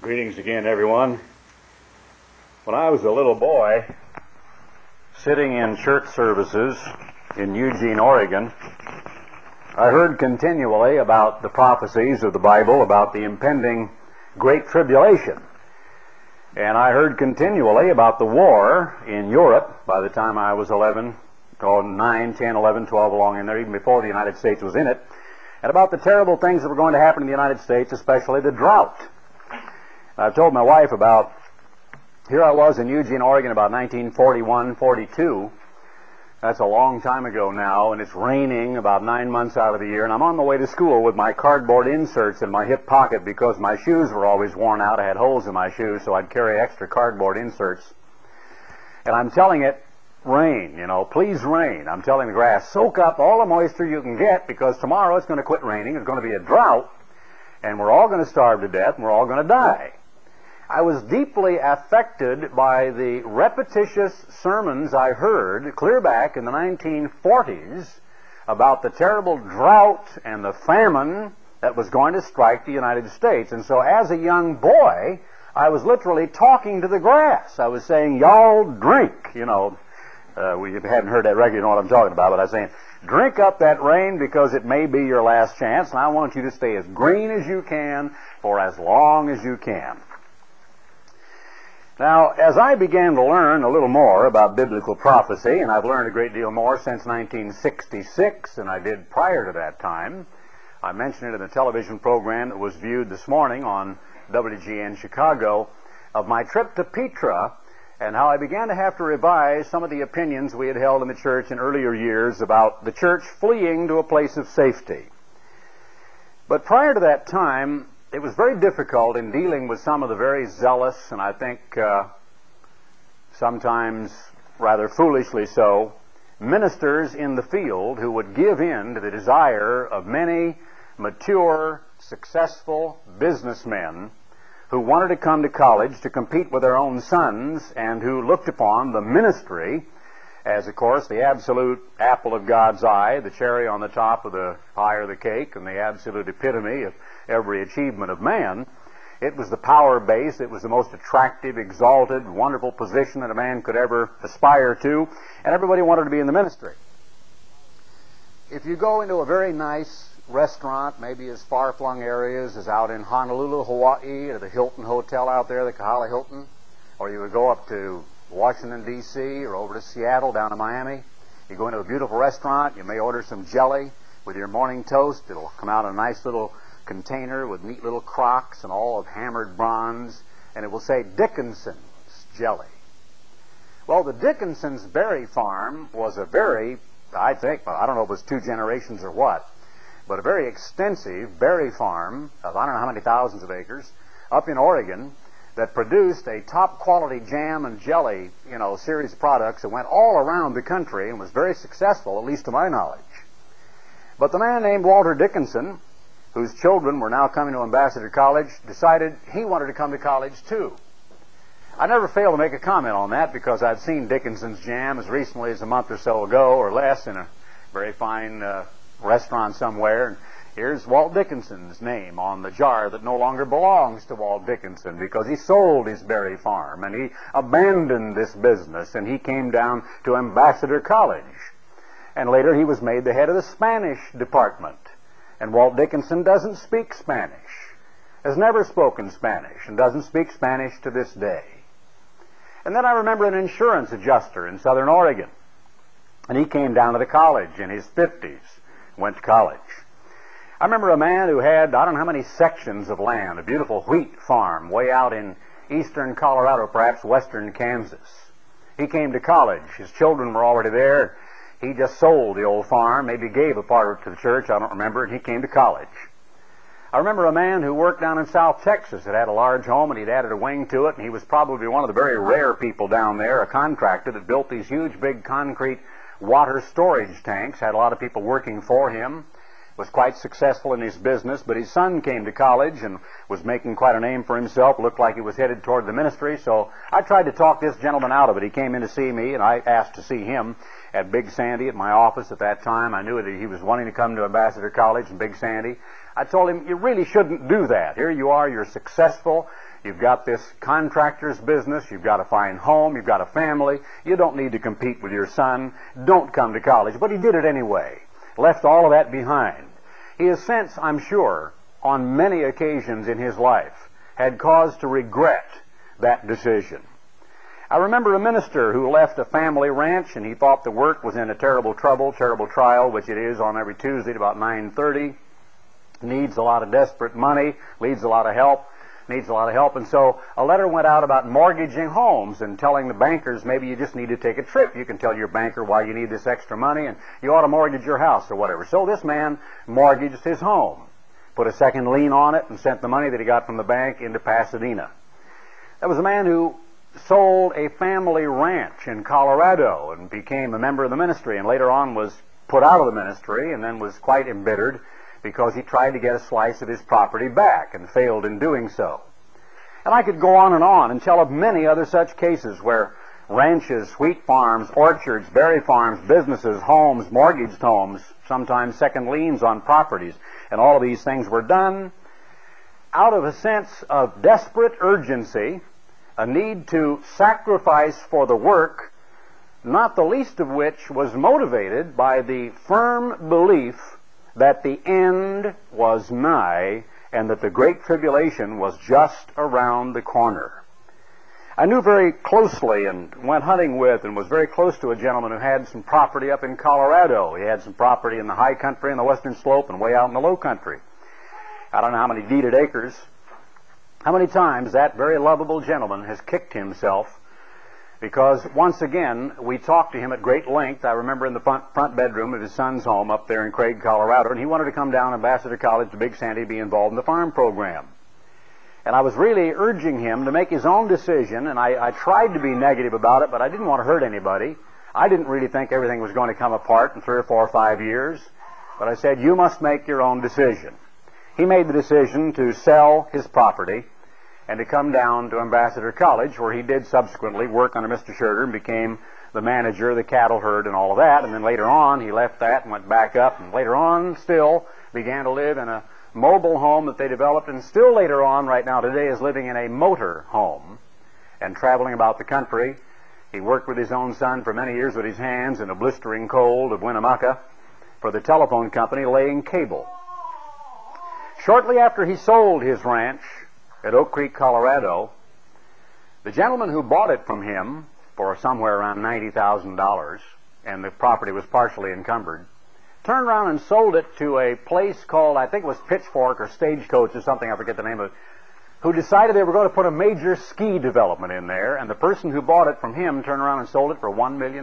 Greetings again, everyone. When I was a little boy, sitting in church services in Eugene, Oregon, I heard continually about the prophecies of the Bible about the impending Great Tribulation. And I heard continually about the war in Europe by the time I was 11, 9, 10, 11, 12, along in there, even before the United States was in it, and about the terrible things that were going to happen in the United States, especially the drought. I've told my wife about, here I was in Eugene, Oregon about 1941, 42. That's a long time ago now, and it's raining about 9 months out of the year, and I'm on the way to school with my cardboard inserts in my hip pocket because my shoes were always worn out. I had holes in my shoes, so I'd carry extra cardboard inserts. And I'm telling it, rain, please rain. I'm telling the grass, soak up all the moisture you can get because tomorrow it's going to quit raining, it's going to be a drought, and we're all going to starve to death, and we're all going to die. I was deeply affected by the repetitious sermons I heard clear back in the 1940s about the terrible drought and the famine that was going to strike the United States. And so as a young boy, I was literally talking to the grass. I was saying, y'all drink, we hadn't heard that record, you know what I'm talking about, but I was saying, drink up that rain because it may be your last chance, and I want you to stay as green as you can for as long as you can. Now, as I began to learn a little more about biblical prophecy, and I've learned a great deal more since 1966 than I did prior to that time, I mentioned it in a television program that was viewed this morning on WGN Chicago, of my trip to Petra and how I began to have to revise some of the opinions we had held in the church in earlier years about the church fleeing to a place of safety. But prior to that time, it was very difficult in dealing with some of the very zealous, and I think sometimes rather foolishly so, ministers in the field who would give in to the desire of many mature, successful businessmen who wanted to come to college to compete with their own sons and who looked upon the ministry as, of course, the absolute apple of God's eye, the cherry on the top of the pie or the cake, and the absolute epitome of every achievement of man. It was the power base. It was the most attractive, exalted, wonderful position that a man could ever aspire to, and everybody wanted to be in the ministry. If you go into a very nice restaurant, maybe as far-flung areas as out in Honolulu, Hawaii, at the Hilton Hotel out there, the Kahala Hilton, or you would go up to Washington, D.C., or over to Seattle, down to Miami. You go into a beautiful restaurant, you may order some jelly with your morning toast. It'll come out in a nice little container with neat little crocks and all of hammered bronze, and it will say Dickinson's jelly. Well, the Dickinson's berry farm was a very, I don't know if it was 2 generations or what, but a very extensive berry farm of I don't know how many thousands of acres up in Oregon that produced a top quality jam and jelly, series of products that went all around the country and was very successful, at least to my knowledge. But the man named Walter Dickinson, whose children were now coming to Ambassador College, decided he wanted to come to college too. I never failed to make a comment on that because I'd seen Dickinson's jam as recently as a month or so ago or less in a very fine restaurant somewhere, and here's Walt Dickinson's name on the jar that no longer belongs to Walt Dickinson because he sold his berry farm and he abandoned this business and he came down to Ambassador College. And later he was made the head of the Spanish department. And Walt Dickinson doesn't speak Spanish, has never spoken Spanish, and doesn't speak Spanish to this day. And then I remember an insurance adjuster in Southern Oregon, and he came down to the college in his 50s, went to college. I remember a man who had, I don't know how many sections of land, a beautiful wheat farm way out in eastern Colorado, perhaps western Kansas. He came to college. His children were already there. He just sold the old farm, maybe gave a part of it to the church, I don't remember, and he came to college. I remember a man who worked down in South Texas that had a large home, and he'd added a wing to it, and he was probably one of the very rare people down there, a contractor that built these huge, big concrete water storage tanks, had a lot of people working for him, was quite successful in his business, but his son came to college and was making quite a name for himself, looked like he was headed toward the ministry, so I tried to talk this gentleman out of it. He came in to see me, and I asked to see him at Big Sandy at my office at that time. I knew that he was wanting to come to Ambassador College and Big Sandy. I told him, you really shouldn't do that. Here you are, you're successful, you've got this contractor's business, you've got a fine home, you've got a family, you don't need to compete with your son, don't come to college. But he did it anyway, left all of that behind. He has since, I'm sure, on many occasions in his life, had cause to regret that decision. I remember a minister who left a family ranch, and he thought the work was in a terrible trial, which it is on every Tuesday at about 9:30. Needs a lot of desperate money, needs a lot of help. And so a letter went out about mortgaging homes and telling the bankers, maybe you just need to take a trip. You can tell your banker why you need this extra money, and you ought to mortgage your house or whatever. So this man mortgaged his home, put a second lien on it, and sent the money that he got from the bank into Pasadena. That was a man who sold a family ranch in Colorado and became a member of the ministry, and later on was put out of the ministry and then was quite embittered because he tried to get a slice of his property back and failed in doing so. And I could go on and tell of many other such cases where ranches, wheat farms, orchards, berry farms, businesses, homes, mortgaged homes, sometimes second liens on properties, and all of these things were done out of a sense of desperate urgency, a need to sacrifice for the work, not the least of which was motivated by the firm belief that the end was nigh and that the Great Tribulation was just around the corner. I knew very closely and went hunting with and was very close to a gentleman who had some property up in Colorado. He had some property in the high country, in the western slope, and way out in the low country. I don't know how many deeded acres. How many times that very lovable gentleman has kicked himself because once again we talked to him at great length. I remember in the front bedroom of his son's home up there in Craig, Colorado, and he wanted to come down Ambassador College to Big Sandy, be involved in the farm program. And I was really urging him to make his own decision, and I tried to be negative about it, but I didn't want to hurt anybody. I didn't really think everything was going to come apart in 3 or 4 or 5 years, but I said, you must make your own decision. He made the decision to sell his property and to come down to Ambassador College, where he did subsequently work under Mr. Scherter and became the manager of the cattle herd and all of that. And then later on, he left that and went back up, and later on still began to live in a mobile home that they developed, and still later on, right now today, is living in a motor home and traveling about the country. He worked with his own son for many years with his hands in the blistering cold of Winnemucca for the telephone company, laying cable. Shortly after he sold his ranch at Oak Creek, Colorado, the gentleman who bought it from him for somewhere around $90,000, and the property was partially encumbered, turned around and sold it to a place called, I think it was Pitchfork or Stagecoach or something, I forget the name of it, who decided they were going to put a major ski development in there, and the person who bought it from him turned around and sold it for $1 million.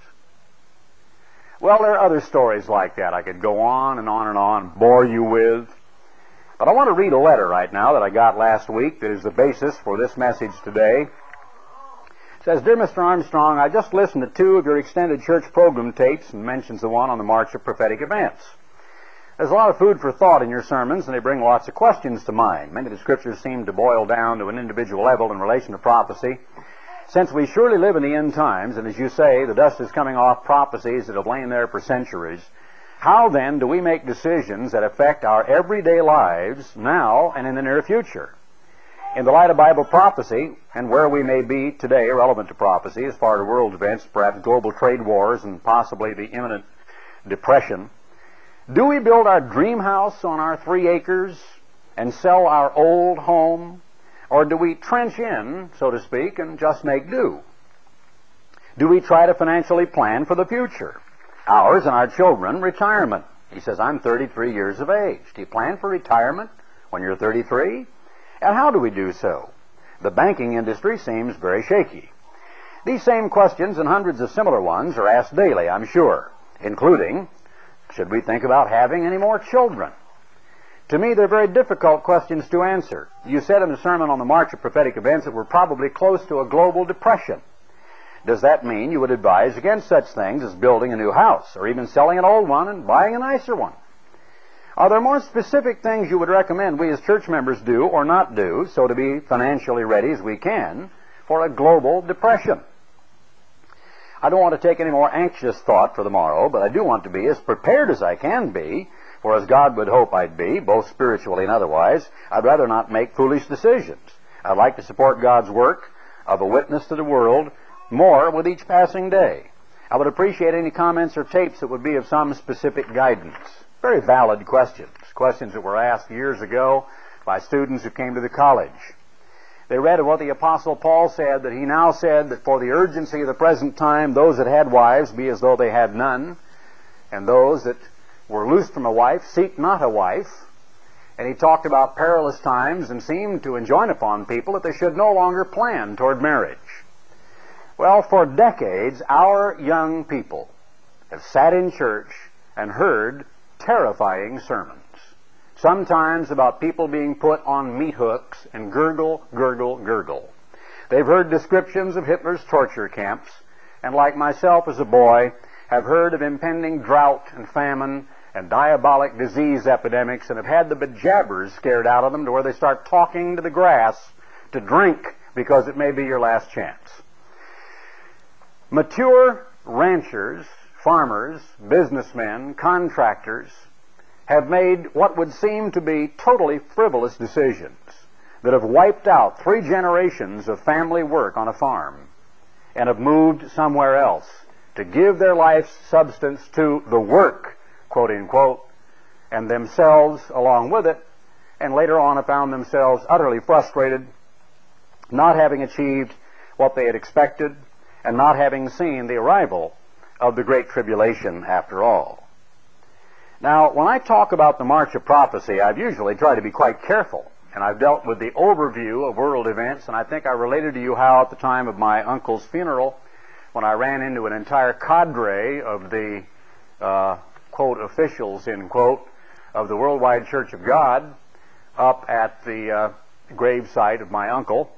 Well, there are other stories like that I could go on and on and on, bore you with. But I want to read a letter right now that I got last week that is the basis for this message today. It says, Dear Mr. Armstrong, I just listened to 2 of your extended church program tapes and mentions the one on the March of Prophetic Events. There's a lot of food for thought in your sermons, and they bring lots of questions to mind. Many of the scriptures seem to boil down to an individual level in relation to prophecy. Since we surely live in the end times, and as you say, the dust is coming off prophecies that have lain there for centuries, how then do we make decisions that affect our everyday lives now and in the near future? In the light of Bible prophecy, and where we may be today relevant to prophecy as far as world events, perhaps global trade wars and possibly the imminent depression, do we build our dream house on our 3 acres and sell our old home? Or do we trench in, so to speak, and just make do? Do we try to financially plan for the future? Ours and our children, retirement. He says, I'm 33 years of age. Do you plan for retirement when you're 33? And how do we do so? The banking industry seems very shaky. These same questions and hundreds of similar ones are asked daily, I'm sure, including, should we think about having any more children? To me, they're very difficult questions to answer. You said in the sermon on the March of Prophetic Events that we're probably close to a global depression. Does that mean you would advise against such things as building a new house, or even selling an old one and buying a nicer one? Are there more specific things you would recommend we as church members do or not do, so to be financially ready as we can for a global depression? I don't want to take any more anxious thought for the morrow, but I do want to be as prepared as I can be For as God would hope I'd be, both spiritually and otherwise, I'd rather not make foolish decisions. I'd like to support God's work of a witness to the world more with each passing day. I would appreciate any comments or tapes that would be of some specific guidance. Very valid questions. Questions that were asked years ago by students who came to the college. They read of what the Apostle Paul said, that he now said that for the urgency of the present time, those that had wives be as though they had none, and those that were loosed from a wife seek not a wife. And he talked about perilous times and seemed to enjoin upon people that they should no longer plan toward marriage. Well, for decades, our young people have sat in church and heard terrifying sermons. Sometimes about people being put on meat hooks and gurgle, gurgle, gurgle. They've heard descriptions of Hitler's torture camps, and like myself as a boy, have heard of impending drought and famine and diabolic disease epidemics, and have had the bejabbers scared out of them to where they start talking to the grass to drink because it may be your last chance. Mature ranchers, farmers, businessmen, contractors have made what would seem to be totally frivolous decisions that have wiped out 3 generations of family work on a farm and have moved somewhere else to give their life's substance to the work, quote unquote, and themselves along with it, and later on have found themselves utterly frustrated, not having achieved what they had expected, and not having seen the arrival of the Great Tribulation after all. Now, when I talk about the March of Prophecy, I've usually tried to be quite careful, and I've dealt with the overview of world events, and I think I related to you how at the time of my uncle's funeral, when I ran into an entire cadre of the, quote, officials, end quote, of the Worldwide Church of God up at the gravesite of my uncle.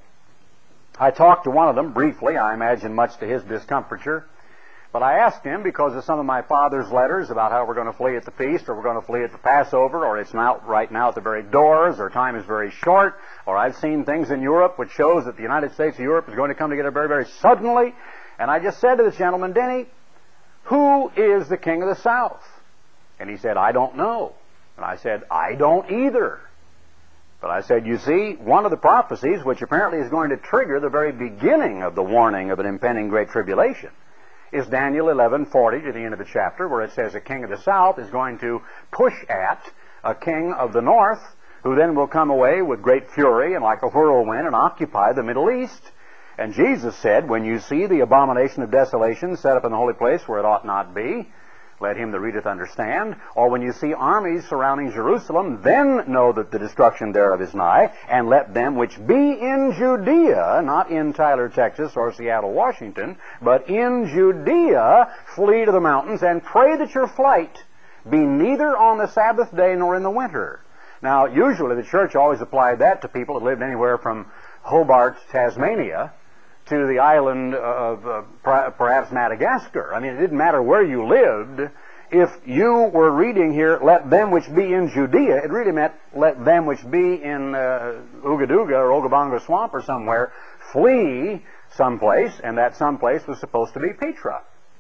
I talked to one of them briefly, I imagine much to his discomfiture, but I asked him, because of some of my father's letters about how we're going to flee at the feast, or we're going to flee at the Passover, or it's not right now at the very doors, or time is very short, or I've seen things in Europe which shows that the United States of Europe is going to come together very, very suddenly. And I just said to this gentleman, Denny, who is the king of the South? And he said, I don't know. And I said, I don't either. But I said, you see, one of the prophecies, which apparently is going to trigger the very beginning of the warning of an impending great tribulation, is Daniel 11:40 to the end of the chapter, where it says a king of the south is going to push at a king of the north, who then will come away with great fury and like a whirlwind and occupy the Middle East. And Jesus said, when you see the abomination of desolation set up in the holy place where it ought not be, let him that readeth understand. Or when you see armies surrounding Jerusalem, then know that the destruction thereof is nigh, and let them which be in Judea, not in Tyler, Texas, or Seattle, Washington, but in Judea, flee to the mountains, and pray that your flight be neither on the Sabbath day nor in the winter. Now, usually the church always applied that to people that lived anywhere from Hobart, Tasmania, to the island of perhaps Madagascar. I mean, it didn't matter where you lived. If you were reading here, let them which be in Judea, it really meant let them which be in Oogaduga or Ogabongo Swamp or somewhere flee someplace, and that someplace was supposed to be Petra.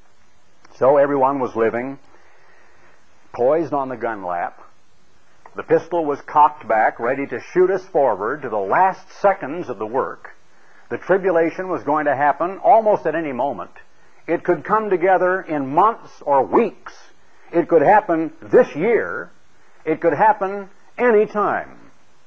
So everyone was living poised on the gun lap. The pistol was cocked back, ready to shoot us forward to the last seconds of the work. The tribulation was going to happen almost at any moment. It could come together in months or weeks. It could happen this year. It could happen any time.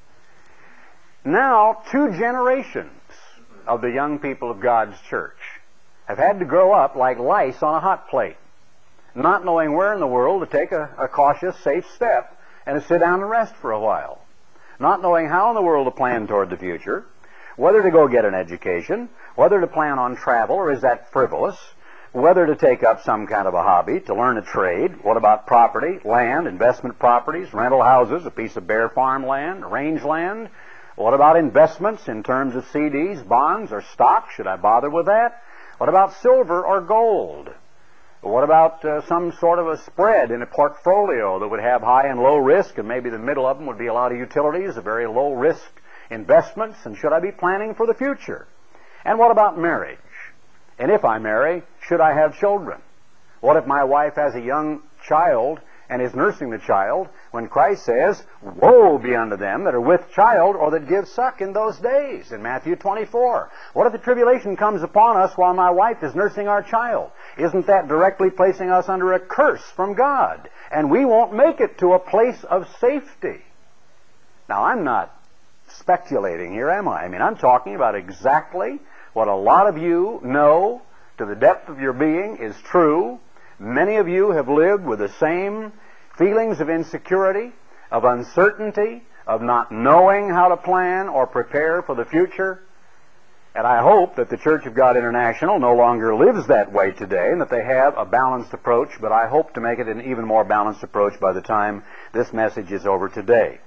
Now, 2 generations of the young people of God's church have had to grow up like lice on a hot plate, not knowing where in the world to take a cautious, safe step and to sit down and rest for a while, not knowing how in the world to plan toward the future, whether to go get an education, whether to plan on travel, or is that frivolous, whether to take up some kind of a hobby, to learn a trade. What about property, land, investment properties, rental houses, a piece of bare farmland, rangeland? What about investments in terms of CDs, bonds, or stocks? Should I bother with that? What about silver or gold? What about some sort of a spread in a portfolio that would have high and low risk, and maybe the middle of them would be a lot of utilities, a very low risk investments, and should I be planning for the future? And what about marriage? And if I marry, should I have children? What if my wife has a young child and is nursing the child when Christ says, "Woe be unto them that are with child or that give suck in those days," in Matthew 24. What if the tribulation comes upon us while my wife is nursing our child? Isn't that directly placing us under a curse from God? And we won't make it to a place of safety. Now, I'm not speculating here, am I? I mean, I'm talking about exactly what a lot of you know to the depth of your being is true. Many of you have lived with the same feelings of insecurity, of uncertainty, of not knowing how to plan or prepare for the future. And I hope that the Church of God International no longer lives that way today and that they have a balanced approach, but I hope to make it an even more balanced approach by the time this message is over today.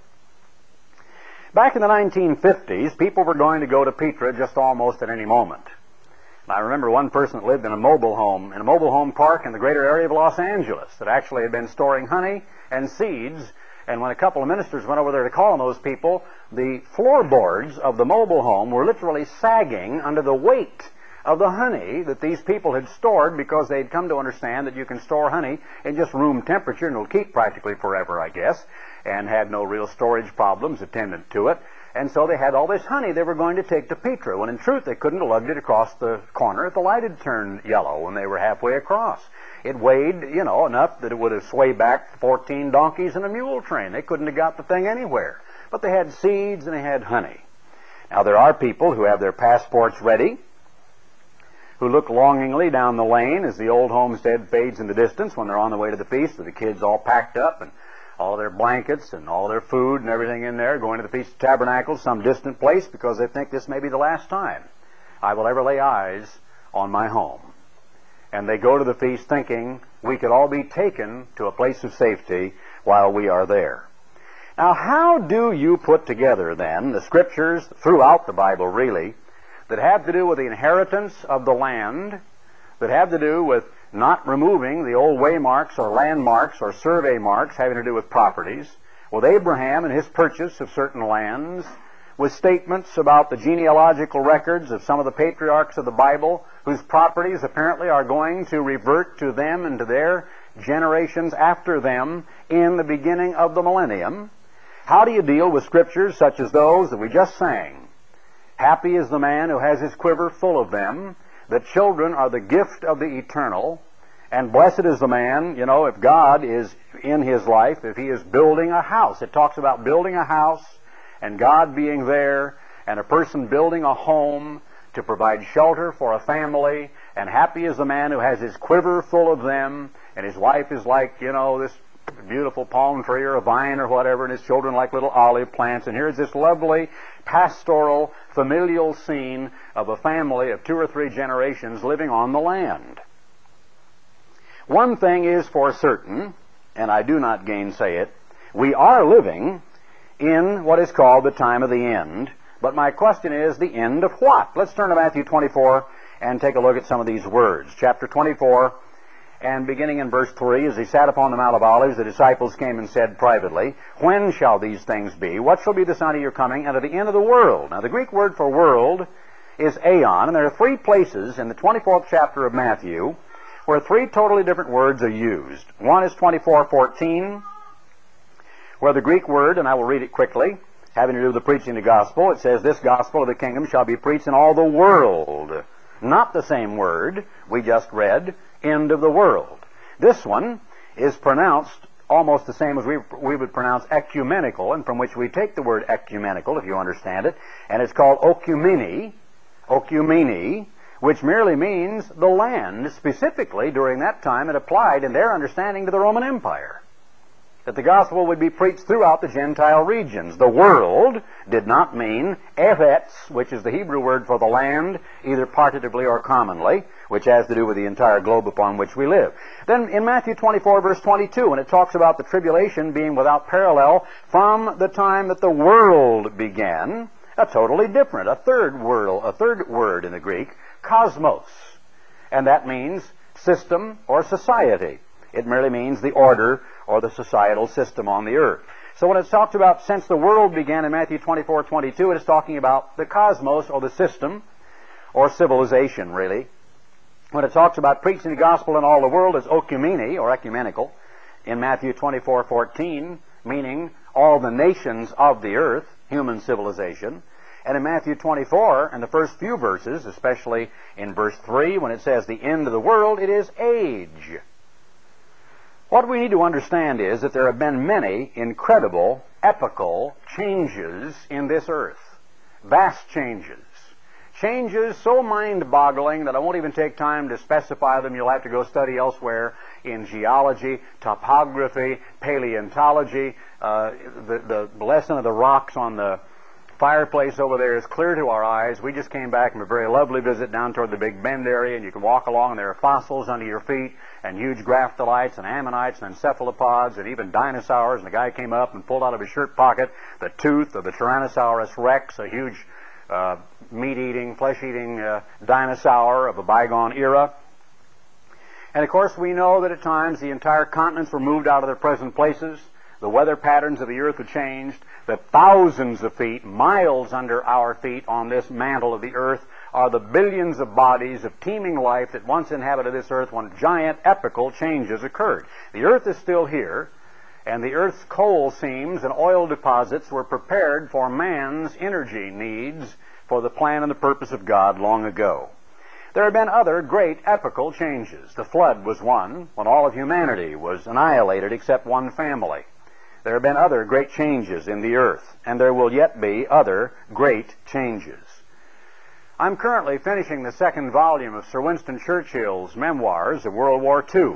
Back in the 1950s, people were going to go to Petra just almost at any moment. And I remember one person that lived in a mobile home park in the greater area of Los Angeles that actually had been storing honey and seeds. And when a couple of ministers went over there to call on those people, the floorboards of the mobile home were literally sagging under the weight of the honey that these people had stored, because they'd come to understand that you can store honey in just room temperature and it'll keep practically forever, I guess, and had no real storage problems attendant to it. And so they had all this honey they were going to take to Petra, when in truth they couldn't have lugged it across the corner if the light had turned yellow when they were halfway across. It weighed, enough that it would have swayed back 14 donkeys and a mule train. They couldn't have got the thing anywhere. But they had seeds and they had honey. Now, there are people who have their passports ready, who look longingly down the lane as the old homestead fades in the distance when they're on the way to the feast, with the kids all packed up and all their blankets and all their food and everything in there, going to the Feast of Tabernacles, some distant place, because they think this may be the last time I will ever lay eyes on my home. And they go to the feast thinking we could all be taken to a place of safety while we are there. Now, how do you put together, then, the scriptures throughout the Bible, really, that have to do with the inheritance of the land, that have to do with not removing the old waymarks or landmarks or survey marks having to do with properties, with Abraham and his purchase of certain lands, with statements about the genealogical records of some of the patriarchs of the Bible whose properties apparently are going to revert to them and to their generations after them in the beginning of the millennium? How do you deal with scriptures such as those that we just sang? Happy is the man who has his quiver full of them, that children are the gift of the eternal, and blessed is the man, if God is in his life, if he is building a house. It talks about building a house and God being there, and a person building a home to provide shelter for a family, and happy is the man who has his quiver full of them, and his wife is like, this beautiful palm tree or a vine or whatever, and his children like little olive plants. And here's this lovely pastoral, familial scene of a family of 2 or 3 generations living on the land. One thing is for certain, and I do not gainsay it, we are living in what is called the time of the end. But my question is, the end of what? Let's turn to Matthew 24 and take a look at some of these words. Chapter 24, and beginning in verse 3, as he sat upon the Mount of Olives, the disciples came and said privately, "When shall these things be? What shall be the sign of your coming and of the end of the world?" Now, the Greek word for world is aeon, and there are 3 places in the 24th chapter of Matthew where 3 totally different words are used. One is 24:14, where the Greek word, and I will read it quickly, having to do with the preaching of the gospel, it says, "This gospel of the kingdom shall be preached in all the world." Not the same word we just read, end of the world. This one is pronounced almost the same as we would pronounce ecumenical, and from which we take the word ecumenical, if you understand it, and it's called oikumene, which merely means the land. Specifically, during that time, it applied in their understanding to the Roman Empire, that the gospel would be preached throughout the Gentile regions. The world did not mean eretz, which is the Hebrew word for the land, either partitively or commonly, which has to do with the entire globe upon which we live. Then in Matthew 24, verse 22, when it talks about the tribulation being without parallel from the time that the world began, a totally different, a third word in the Greek, cosmos. And that means system or society. It merely means the order or the societal system on the earth. So when it's talked about since the world began in Matthew 24:22, it is talking about the cosmos or the system or civilization, really. When it talks about preaching the gospel in all the world as oikumene or ecumenical in Matthew 24:14, meaning all the nations of the earth, human civilization. And in Matthew 24, in the first few verses, especially in verse 3, when it says the end of the world, it is age. What we need to understand is that there have been many incredible, epochal changes in this earth. Vast changes. Changes so mind-boggling that I won't even take time to specify them. You'll have to go study elsewhere in geology, topography, paleontology. The lesson of the rocks on the fireplace over there is clear to our eyes. We just came back from a very lovely visit down toward the Big Bend area, and you can walk along and there are fossils under your feet, and huge graphtolites and ammonites and encephalopods and even dinosaurs. And the guy came up and pulled out of his shirt pocket the tooth of the Tyrannosaurus rex, a huge meat-eating, flesh-eating dinosaur of a bygone era. And of course we know that at times the entire continents were moved out of their present places. The weather patterns of the earth have changed. That thousands of feet, miles under our feet on this mantle of the earth, are the billions of bodies of teeming life that once inhabited this earth when giant epochal changes occurred. The earth is still here, and the earth's coal seams and oil deposits were prepared for man's energy needs for the plan and the purpose of God long ago. There have been other great epochal changes. The flood was one, when all of humanity was annihilated except one family. There have been other great changes in the earth, and there will yet be other great changes. I'm currently finishing the second volume of Sir Winston Churchill's memoirs of World War II.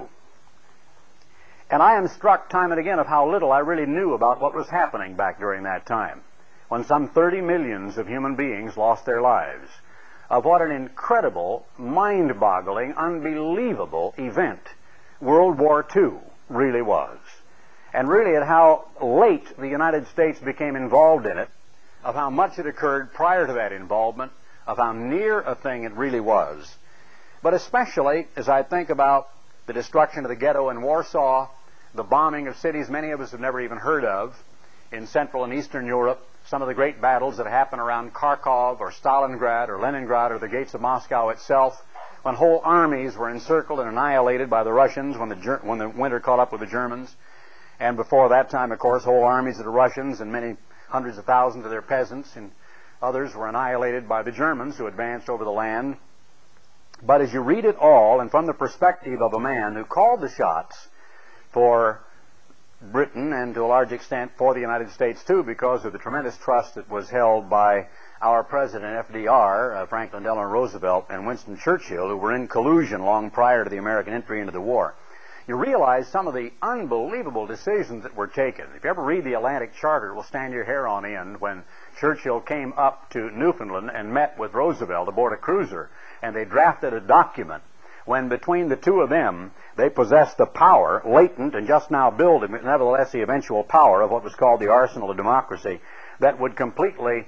And I am struck time and again of how little I really knew about what was happening back during that time, when some 30 millions of human beings lost their lives, of what an incredible, mind-boggling, unbelievable event World War II really was. And really at how late the United States became involved in it, of how much had occurred prior to that involvement, of how near a thing it really was. But especially as I think about the destruction of the ghetto in Warsaw, the bombing of cities many of us have never even heard of in Central and Eastern Europe, some of the great battles that happened around Kharkov or Stalingrad or Leningrad or the gates of Moscow itself, when whole armies were encircled and annihilated by the Russians when the winter caught up with the Germans. And before that time, of course, whole armies of the Russians and many hundreds of thousands of their peasants and others were annihilated by the Germans who advanced over the land. But as you read it all, and from the perspective of a man who called the shots for Britain and to a large extent for the United States too, because of the tremendous trust that was held by our President FDR, Franklin Delano Roosevelt, and Winston Churchill, who were in collusion long prior to the American entry into the war, you realize some of the unbelievable decisions that were taken. If you ever read the Atlantic Charter, it will stand your hair on end when Churchill came up to Newfoundland and met with Roosevelt aboard a cruiser, and they drafted a document when between the two of them they possessed the power, latent and just now building, but nevertheless the eventual power of what was called the arsenal of democracy, that would completely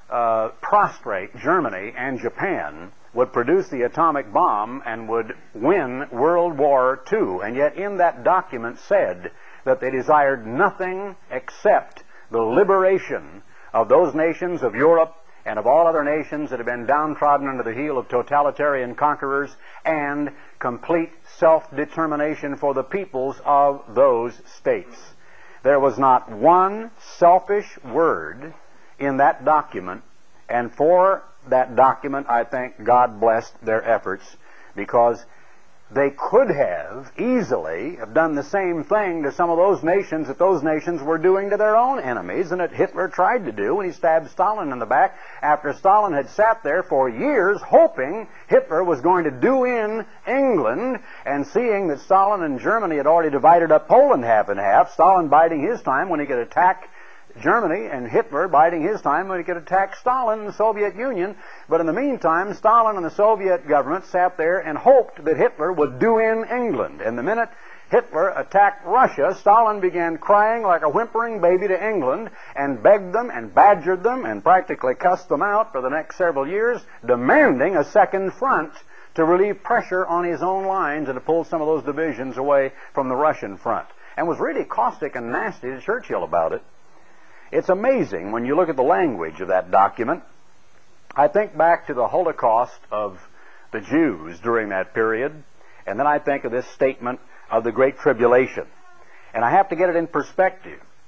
prostrate Germany and Japan, would produce the atomic bomb, and would win World War II. And yet in that document said that they desired nothing except the liberation of those nations of Europe and of all other nations that have been downtrodden under the heel of totalitarian conquerors, and complete self-determination for the peoples of those states. There was not one selfish word in that document, and for that document I think God blessed their efforts, because they could have easily have done the same thing to some of those nations that those nations were doing to their own enemies, and that Hitler tried to do when he stabbed Stalin in the back after Stalin had sat there for years hoping Hitler was going to do in England, and seeing that Stalin and Germany had already divided up Poland half and half, Stalin biding his time when he could attack Germany, and Hitler biding his time when he could attack Stalin and the Soviet Union. But in the meantime, Stalin and the Soviet government sat there and hoped that Hitler would do in England. And the minute Hitler attacked Russia, Stalin began crying like a whimpering baby to England, and begged them and badgered them and practically cussed them out for the next several years, demanding a second front to relieve pressure on his own lines and to pull some of those divisions away from the Russian front, and was really caustic and nasty to Churchill about it. It's amazing when you look at the language of that document. I think back to the Holocaust of the Jews during that period, and then I think of this statement of the Great Tribulation. And I have to get it in perspective.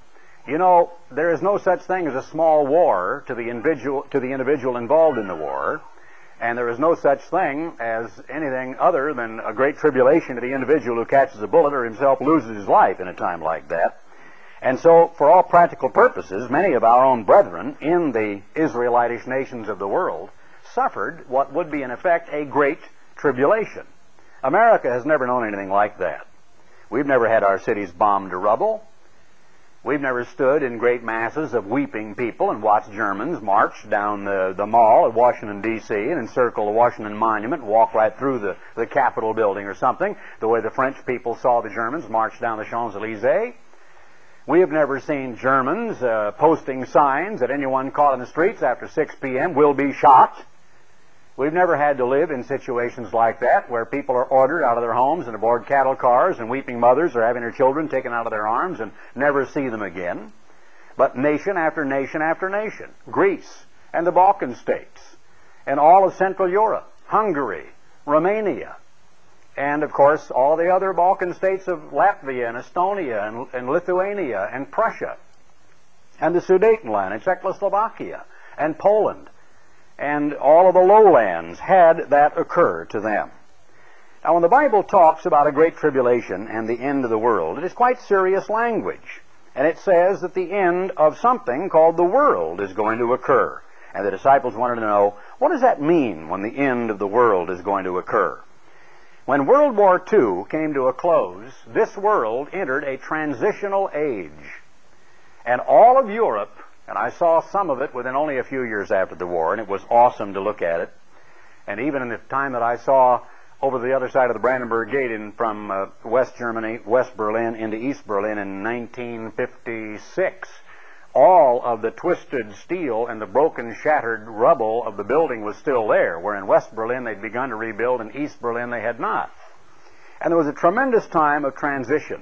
You know, there is no such thing as a small war to the individual involved in the war, and there is no such thing as anything other than a great tribulation to the individual who catches a bullet or himself loses his life in a time like that. And so, for all practical purposes, many of our own brethren in the Israelitish nations of the world suffered what would be, in effect, a great tribulation. America has never known anything like that. We've never had our cities bombed to rubble. We've never stood in great masses of weeping people and watched Germans march down the mall at Washington, D.C. and encircle the Washington Monument and walk right through the Capitol building or something, the way the French people saw the Germans march down the Champs-Élysées. We have never seen Germans posting signs that anyone caught in the streets after 6 p.m. will be shot. We've never had to live in situations like that where people are ordered out of their homes and aboard cattle cars and weeping mothers are having their children taken out of their arms and never see them again. But nation after nation after nation, Greece and the Balkan states and all of Central Europe, Hungary, Romania, and of course all the other Balkan states of Latvia and Estonia and Lithuania and Prussia and the Sudetenland and Czechoslovakia and Poland and all of the lowlands had that occur to them. Now, when the Bible talks about a great tribulation and the end of the world, it is quite serious language. And it says that the end of something called the world is going to occur. And the disciples wanted to know, what does that mean when the end of the world is going to occur? When World War II came to a close, this world entered a transitional age. And all of Europe, and I saw some of it within only a few years after the war, and it was awesome to look at it. And even in the time that I saw over the other side of the Brandenburg Gate from West Germany, West Berlin into East Berlin in 1956, all of the twisted steel and the broken, shattered rubble of the building was still there, where in West Berlin they'd begun to rebuild, and East Berlin they had not. And there was a tremendous time of transition.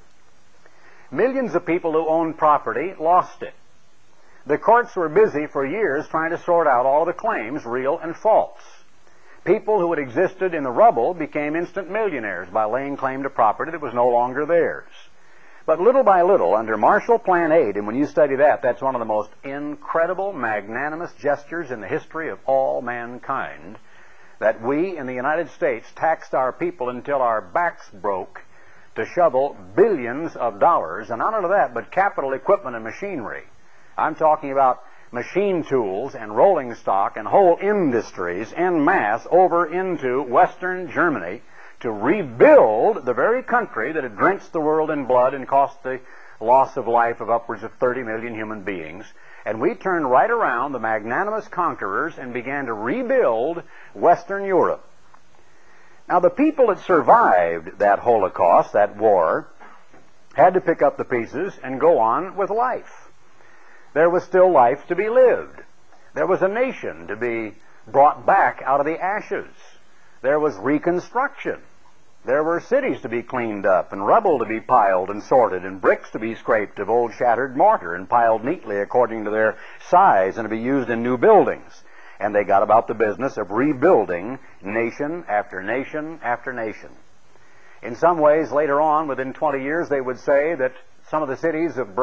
Millions of people who owned property lost it. The courts were busy for years trying to sort out all the claims, real and false. People who had existed in the rubble became instant millionaires by laying claim to property that was no longer theirs. But little by little, under Marshall Plan Aid, and when you study that, that's one of the most incredible, magnanimous gestures in the history of all mankind, that we in the United States taxed our people until our backs broke to shovel billions of dollars, and not only that, but capital equipment and machinery. I'm talking about machine tools and rolling stock and whole industries en masse over into Western Germany to rebuild the very country that had drenched the world in blood and cost the loss of life of upwards of 30 million human beings. And we turned right around, the magnanimous conquerors, and began to rebuild Western Europe. Now, the people that survived that Holocaust, that war, had to pick up the pieces and go on with life. There was still life to be lived. There was a nation to be brought back out of the ashes. There was reconstruction. There were cities to be cleaned up, and rubble to be piled and sorted, and bricks to be scraped of old shattered mortar and piled neatly according to their size and to be used in new buildings. And they got about the business of rebuilding nation after nation after nation. In some ways, later on, within 20 years, they would say that some of the cities of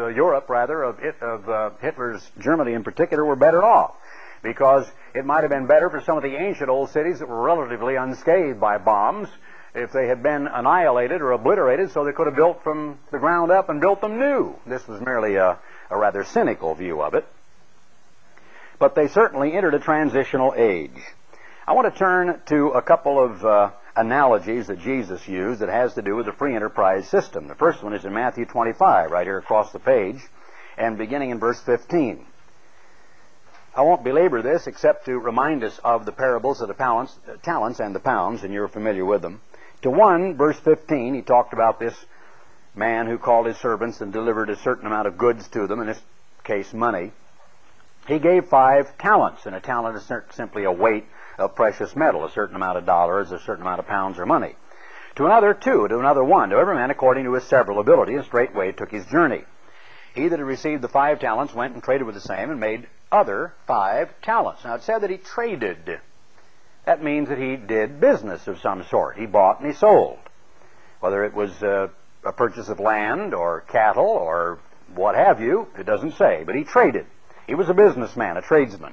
Hitler's Germany in particular, were better off, because it might have been better for some of the ancient old cities that were relatively unscathed by bombs if they had been annihilated or obliterated, so they could have built from the ground up and built them new. This was merely a rather cynical view of it. But they certainly entered a transitional age. I want to turn to a couple of analogies that Jesus used that has to do with the free enterprise system. The first one is in Matthew 25, right here across the page, and beginning in verse 15. I won't belabor this except to remind us of the parables of the talents and the pounds, and you're familiar with them. To one, verse 15, he talked about this man who called his servants and delivered a certain amount of goods to them, in this case money. He gave 5 talents, and a talent is simply a weight of precious metal, a certain amount of dollars, a certain amount of pounds or money. To another 2, to another 1, to every man according to his several ability, and straightway took his journey. He that had received the 5 talents went and traded with the same and made other 5 talents. Now it said that he traded. That means that he did business of some sort. He bought and he sold. Whether it was a purchase of land or cattle or what have you. It doesn't say, but he traded. He was a businessman, a tradesman.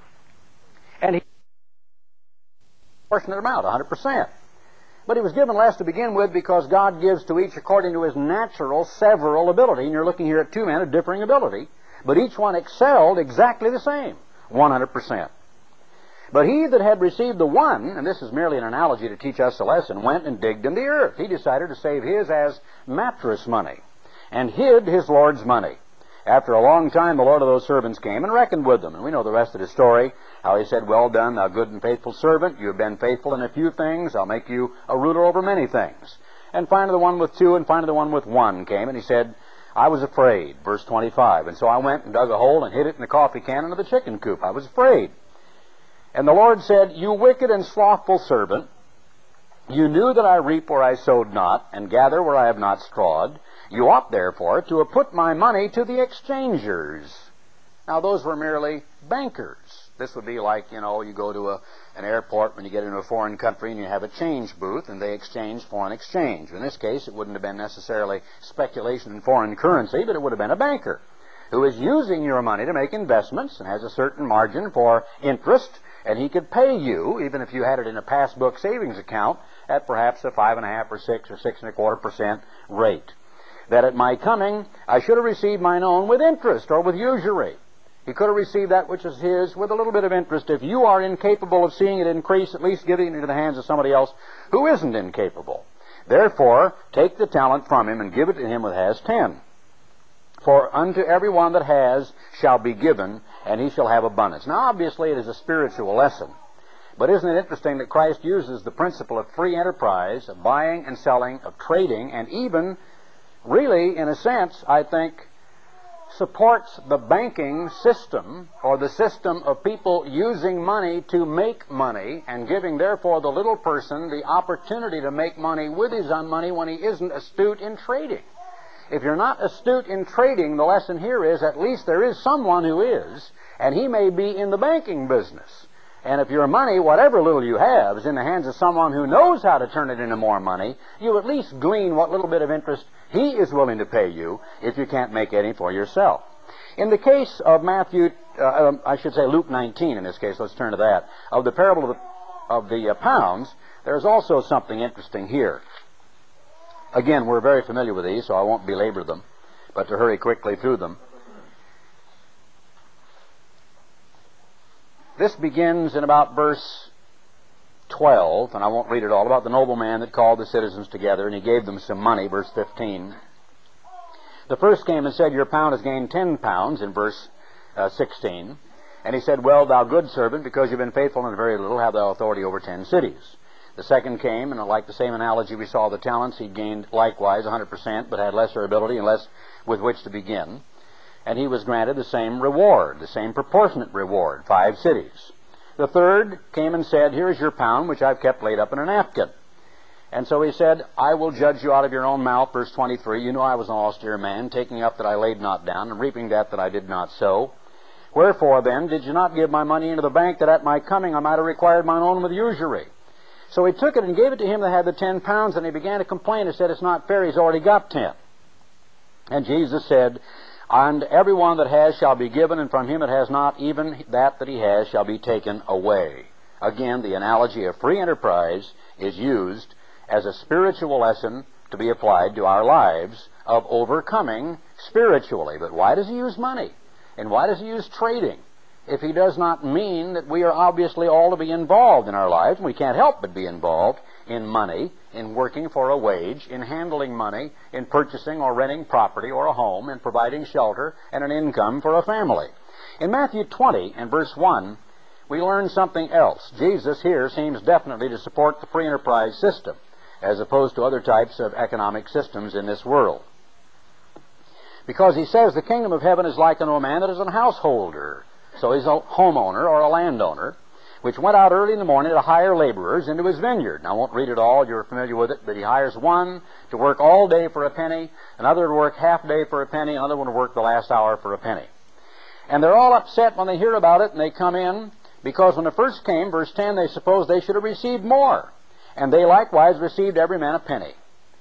And he proportionate amount, 100%. But he was given less to begin with because God gives to each according to his natural several ability. And you're looking here at two men of differing ability, but each one excelled exactly the same, 100%. But he that had received the one, and this is merely an analogy to teach us a lesson, went and digged in the earth. He decided to save his as mattress money and hid his Lord's money. After a long time, the Lord of those servants came and reckoned with them. And we know the rest of the story, how he said, "Well done, thou good and faithful servant. You have been faithful in a few things. I'll make you a ruler over many things." And finally the one with two and finally the one with one came, and he said, "I was afraid," verse 25. "And so I went and dug a hole and hid it in the coffee can under the chicken coop. I was afraid." And the Lord said, "You wicked and slothful servant, you knew that I reap where I sowed not, and gather where I have not strawed. You ought therefore to have put my money to the exchangers." Now those were merely bankers. This would be like, you go to an airport when you get into a foreign country and you have a change booth and they exchange foreign exchange. In this case, it wouldn't have been necessarily speculation in foreign currency, but it would have been a banker who is using your money to make investments and has a certain margin for interest, and he could pay you, even if you had it in a passbook savings account, at perhaps a 5.5% or 6 or 6.25% rate. That at my coming I should have received mine own with interest or with usury. He could have received that which is his with a little bit of interest. If you are incapable of seeing it increase, at least give it into the hands of somebody else who isn't incapable. Therefore, take the talent from him and give it to him that has 10. For unto every one that has shall be given, and he shall have abundance. Now, obviously, it is a spiritual lesson. But isn't it interesting that Christ uses the principle of free enterprise, of buying and selling, of trading, and even, really, in a sense, I think, supports the banking system, or the system of people using money to make money, and giving, therefore, the little person the opportunity to make money with his own money when he isn't astute in trading. If you're not astute in trading, the lesson here is at least there is someone who is, and he may be in the banking business. And if your money, whatever little you have, is in the hands of someone who knows how to turn it into more money, you at least glean what little bit of interest he is willing to pay you if you can't make any for yourself. In the case of Luke 19 in this case, let's turn to that, of the parable of the pounds, there's also something interesting here. Again, we're very familiar with these, so I won't belabor them, but to hurry quickly through them. This begins in about verse 12, and I won't read it all, about the nobleman that called the citizens together, and he gave them some money, verse 15. The first came and said, "Your pound has gained 10 pounds," in verse 16. And he said, "Well, thou good servant, because you've been faithful in very little, have thou authority over 10 cities. The second came, and like the same analogy we saw of the talents, he gained likewise 100%, but had lesser ability and less with which to begin. And he was granted the same reward, the same proportionate reward, 5 cities. The third came and said, "Here is your pound, which I've kept laid up in a napkin." And so he said, "I will judge you out of your own mouth," verse 23. "You know I was an austere man, taking up that I laid not down, and reaping that I did not sow. Wherefore then did you not give my money into the bank, that at my coming I might have required mine own with usury?" So he took it and gave it to him that had the 10 pounds, and he began to complain and said, "It's not fair, he's already got 10. And Jesus said, "And every one that has shall be given, and from him that has not, even that he has shall be taken away." Again, the analogy of free enterprise is used as a spiritual lesson to be applied to our lives of overcoming spiritually. But why does he use money? And why does he use trading? If he does not mean that we are obviously all to be involved in our lives, and we can't help but be involved in money, in working for a wage, in handling money, in purchasing or renting property or a home, in providing shelter and an income for a family. In Matthew 20 and verse 1, we learn something else. Jesus here seems definitely to support the free enterprise system, as opposed to other types of economic systems in this world. Because he says the kingdom of heaven is like unto a man that is an householder. So he's a homeowner or a landowner, which went out early in the morning to hire laborers into his vineyard. Now, I won't read it all. You're familiar with it. But he hires one to work all day for a penny, another to work half day for a penny, another one to work the last hour for a penny. And they're all upset when they hear about it, and they come in, because when it first came, verse 10, they supposed they should have received more. And they likewise received every man a penny.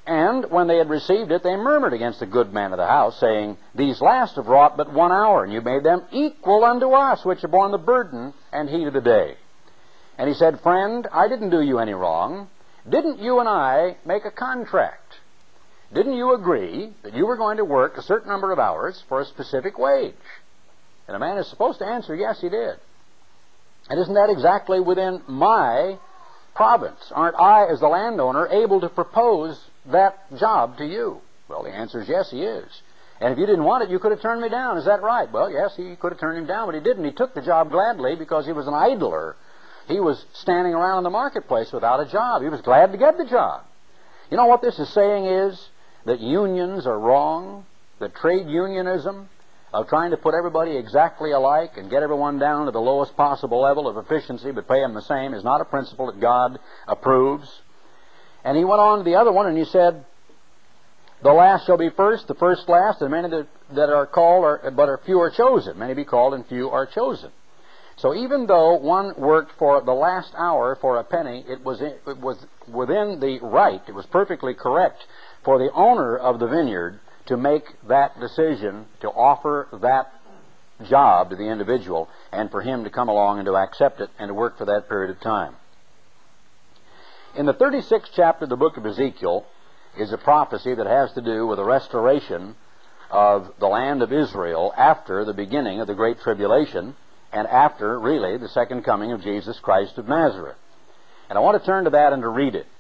And when they had received it, they murmured against the good man of the house, saying, These last have wrought but 1 hour, and you made them equal unto us, which have borne the burden and heat of the day. And he said, Friend, I didn't do you any wrong. Didn't you and I make a contract? Didn't you agree that you were going to work a certain number of hours for a specific wage? And a man is supposed to answer, yes, he did. And isn't that exactly within my province? Aren't I, as the landowner, able to propose that job to you? Well, the answer is yes, he is. And if you didn't want it, you could have turned me down. Is that right? Well, yes, he could have turned him down, but he didn't. He took the job gladly because he was an idler. He was standing around in the marketplace without a job. He was glad to get the job. You know what this is saying is that unions are wrong, that trade unionism of trying to put everybody exactly alike and get everyone down to the lowest possible level of efficiency but pay them the same is not a principle that God approves. And he went on to the other one and he said, The last shall be first, the first last, and many that are called, but few are chosen. Many be called and few are chosen. So even though one worked for the last hour for a penny, it was within the right, it was perfectly correct for the owner of the vineyard to make that decision, to offer that job to the individual, and for him to come along and to accept it and to work for that period of time. In the 36th chapter of the book of Ezekiel is a prophecy that has to do with the restoration of the land of Israel after the beginning of the Great Tribulation and after, really, the second coming of Jesus Christ of Nazareth. And I want to turn to that and to read it.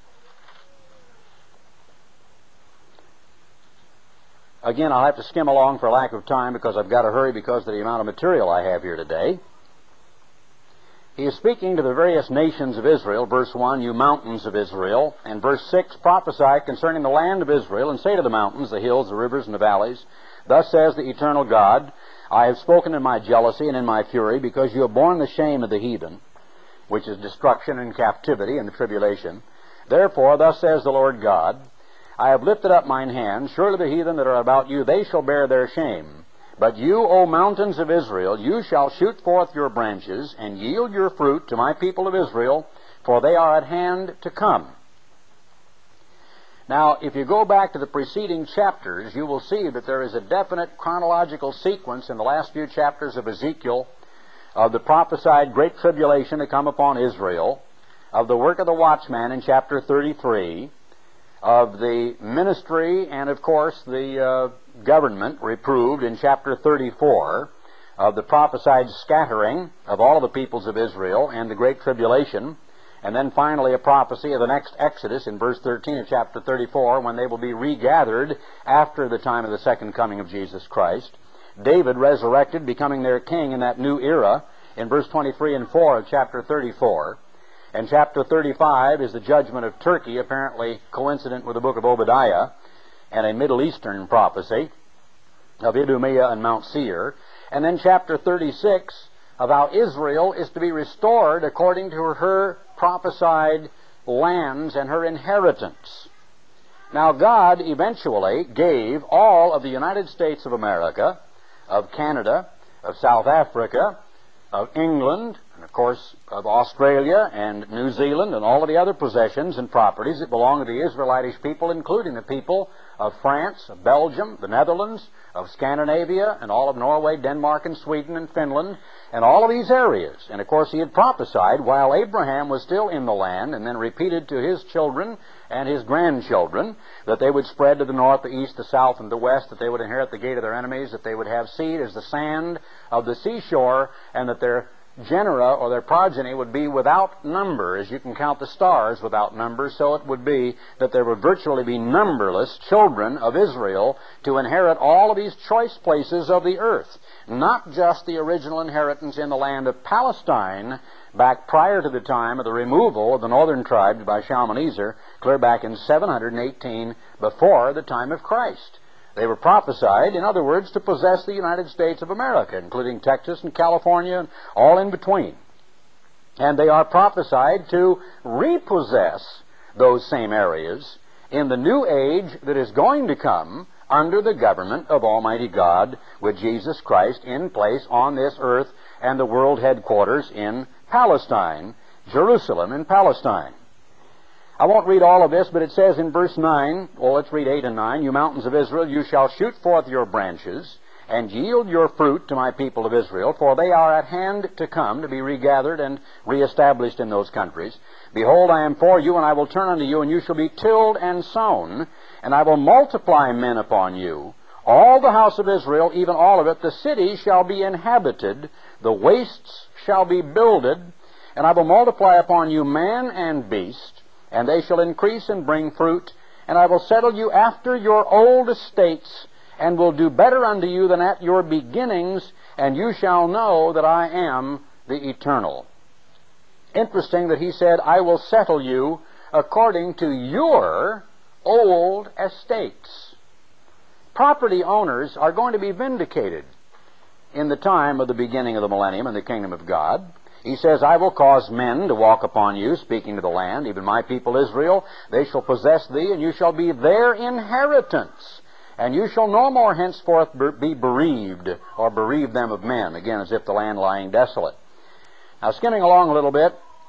Again, I'll have to skim along for lack of time because I've got to hurry because of the amount of material I have here today. He is speaking to the various nations of Israel. Verse 1, You mountains of Israel. And verse 6, Prophesy concerning the land of Israel, and say to the mountains, the hills, the rivers, and the valleys, Thus says the eternal God, I have spoken in my jealousy and in my fury, because you have borne the shame of the heathen, which is destruction and captivity and the tribulation. Therefore, thus says the Lord God, I have lifted up mine hand. Surely the heathen that are about you, they shall bear their shame. But you, O mountains of Israel, you shall shoot forth your branches, and yield your fruit to my people of Israel, for they are at hand to come. Now, if you go back to the preceding chapters, you will see that there is a definite chronological sequence in the last few chapters of Ezekiel of the prophesied great tribulation to come upon Israel, of the work of the watchman in chapter 33, of the ministry and, of course, the government reproved in chapter 34, of the prophesied scattering of all of the peoples of Israel and the great tribulation, and then finally a prophecy of the next Exodus in verse 13 of chapter 34, when they will be regathered after the time of the second coming of Jesus Christ. David resurrected, becoming their king in that new era in verse 23 and 4 of chapter 34. And chapter 35 is the judgment of Turkey, apparently coincident with the book of Obadiah, and a Middle Eastern prophecy of Idumea and Mount Seir. And then chapter 36 of how Israel is to be restored according to her prophesied lands and her inheritance. Now God eventually gave all of the United States of America, of Canada, of South Africa, of England, and of course of Australia and New Zealand and all of the other possessions and properties that belong to the Israelitish people, including the people of France, of Belgium, the Netherlands, of Scandinavia, and all of Norway, Denmark, and Sweden, and Finland, and all of these areas. And of course he had prophesied while Abraham was still in the land, and then repeated to his children and his grandchildren, that they would spread to the north, the east, the south, and the west, that they would inherit the gate of their enemies, that they would have seed as the sand of the seashore, and that their genera or their progeny would be without number, as you can count the stars without number. So it would be that there would virtually be numberless children of Israel to inherit all of these choice places of the earth, not just the original inheritance in the land of Palestine back prior to the time of the removal of the northern tribes by Shalmaneser, clear back in 718 before the time of Christ. They were prophesied, in other words, to possess the United States of America, including Texas and California and all in between. And they are prophesied to repossess those same areas in the new age that is going to come under the government of Almighty God, with Jesus Christ in place on this earth and the world headquarters in Palestine, Jerusalem in Palestine. I won't read all of this, but it says in verse 9, well, let's read 8 and 9, "You mountains of Israel, you shall shoot forth your branches, and yield your fruit to my people of Israel, for they are at hand to come, to be regathered and reestablished in those countries. Behold, I am for you, and I will turn unto you, and you shall be tilled and sown, and I will multiply men upon you. All the house of Israel, even all of it, the cities shall be inhabited, the wastes shall be builded, and I will multiply upon you man and beast, and they shall increase and bring fruit, and I will settle you after your old estates, and will do better unto you than at your beginnings, and you shall know that I am the Eternal." Interesting that he said, "I will settle you according to your old estates." Property owners are going to be vindicated in the time of the beginning of the millennium in the kingdom of God. He says, "I will cause men to walk upon you," speaking to the land, "even my people Israel. They shall possess thee, and you shall be their inheritance. And you shall no more henceforth be bereaved," or bereave them of men, again, as if the land lying desolate. Now, skimming along a little bit,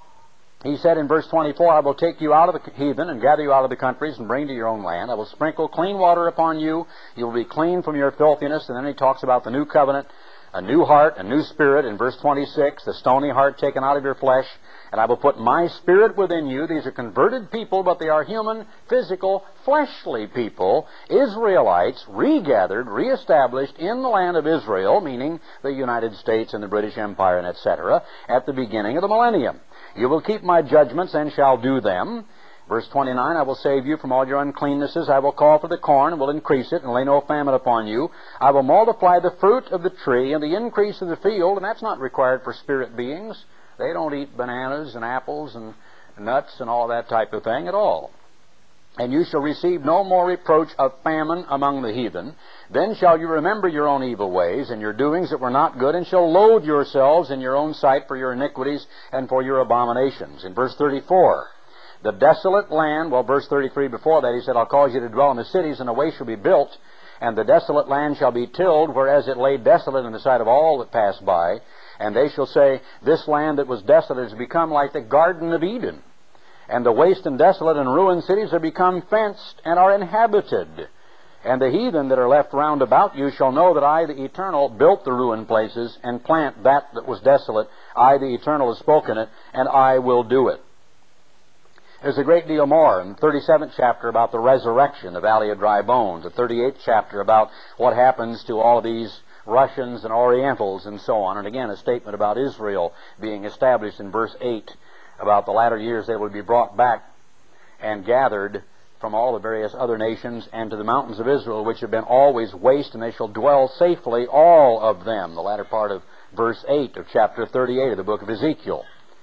he said in verse 24, "I will take you out of the heathen and gather you out of the countries and bring to your own land. I will sprinkle clean water upon you. You will be clean from your filthiness." And then he talks about the new covenant, a new heart, a new spirit in verse 26, "the stony heart taken out of your flesh, and I will put my spirit within you." These are converted people, but they are human, physical, fleshly people, Israelites, regathered, reestablished in the land of Israel, meaning the United States and the British Empire and etc., at the beginning of the millennium. "You will keep my judgments and shall do them." Verse 29, "I will save you from all your uncleannesses. I will call for the corn and will increase it and lay no famine upon you. I will multiply the fruit of the tree and the increase of the field." And that's not required for spirit beings. They don't eat bananas and apples and nuts and all that type of thing at all. "And you shall receive no more reproach of famine among the heathen. Then shall you remember your own evil ways and your doings that were not good, and shall loathe yourselves in your own sight for your iniquities and for your abominations." In verse 34, "The desolate land," well, verse 33 before that, he said, "I'll cause you to dwell in the cities, and a way shall be built, and the desolate land shall be tilled, whereas it lay desolate in the sight of all that passed by. And they shall say, This land that was desolate has become like the Garden of Eden. And the waste and desolate and ruined cities are become fenced and are inhabited. And the heathen that are left round about you shall know that I, the Eternal, built the ruined places and plant that was desolate. I, the Eternal, have spoken it, and I will do it." There's a great deal more in the 37th chapter about the resurrection, the Valley of Dry Bones, the 38th chapter about what happens to all these Russians and Orientals and so on. And again, a statement about Israel being established in verse 8, about the latter years they will be brought back and gathered from all the various other nations and to the mountains of Israel, which have been always waste, and they shall dwell safely, all of them. The latter part of verse 8 of chapter 38 of the book of Ezekiel.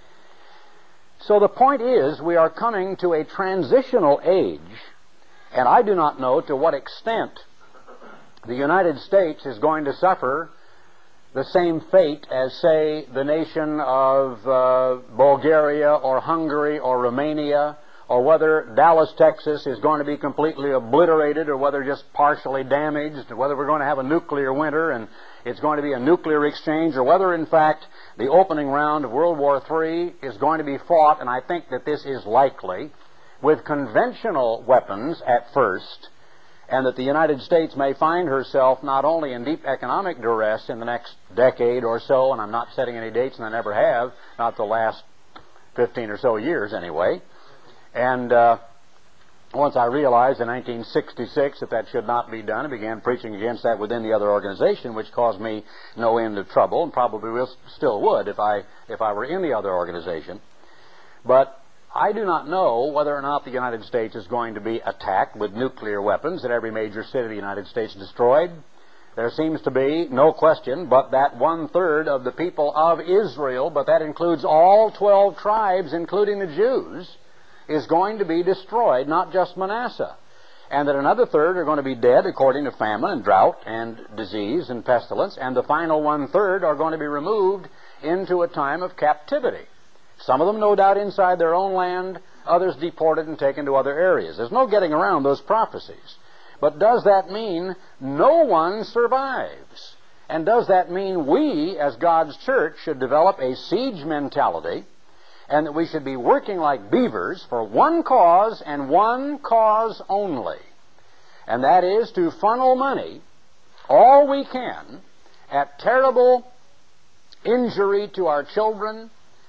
So the point is, we are coming to a transitional age, and I do not know to what extent the United States is going to suffer the same fate as, say, the nation of Bulgaria or Hungary or Romania, or whether Dallas, Texas is going to be completely obliterated, or whether just partially damaged, or whether we're going to have a nuclear winter and it's going to be a nuclear exchange, or whether, in fact, the opening round of World War III is going to be fought, and I think that this is likely, with conventional weapons at first, and that the United States may find herself not only in deep economic duress in the next decade or so, and I'm not setting any dates, and I never have, not the last 15 or so years anyway. And once I realized in 1966 that should not be done, I began preaching against that within the other organization, which caused me no end of trouble, and probably still would if I were in the other organization. But I do not know whether or not the United States is going to be attacked with nuclear weapons, at every major city of the United States destroyed. There seems to be no question but that 1/3 of the people of Israel, but that includes all 12 tribes, including the Jews, is going to be destroyed, not just Manasseh. And that another 1/3 are going to be dead according to famine and drought and disease and pestilence, and the final 1/3 are going to be removed into a time of captivity. Some of them, no doubt, inside their own land, others deported and taken to other areas. There's no getting around those prophecies. But does that mean no one survives? And does that mean we, as God's church, should develop a siege mentality and that we should be working like beavers for one cause and one cause only, and that is to funnel money, all we can, at terrible injury to our children,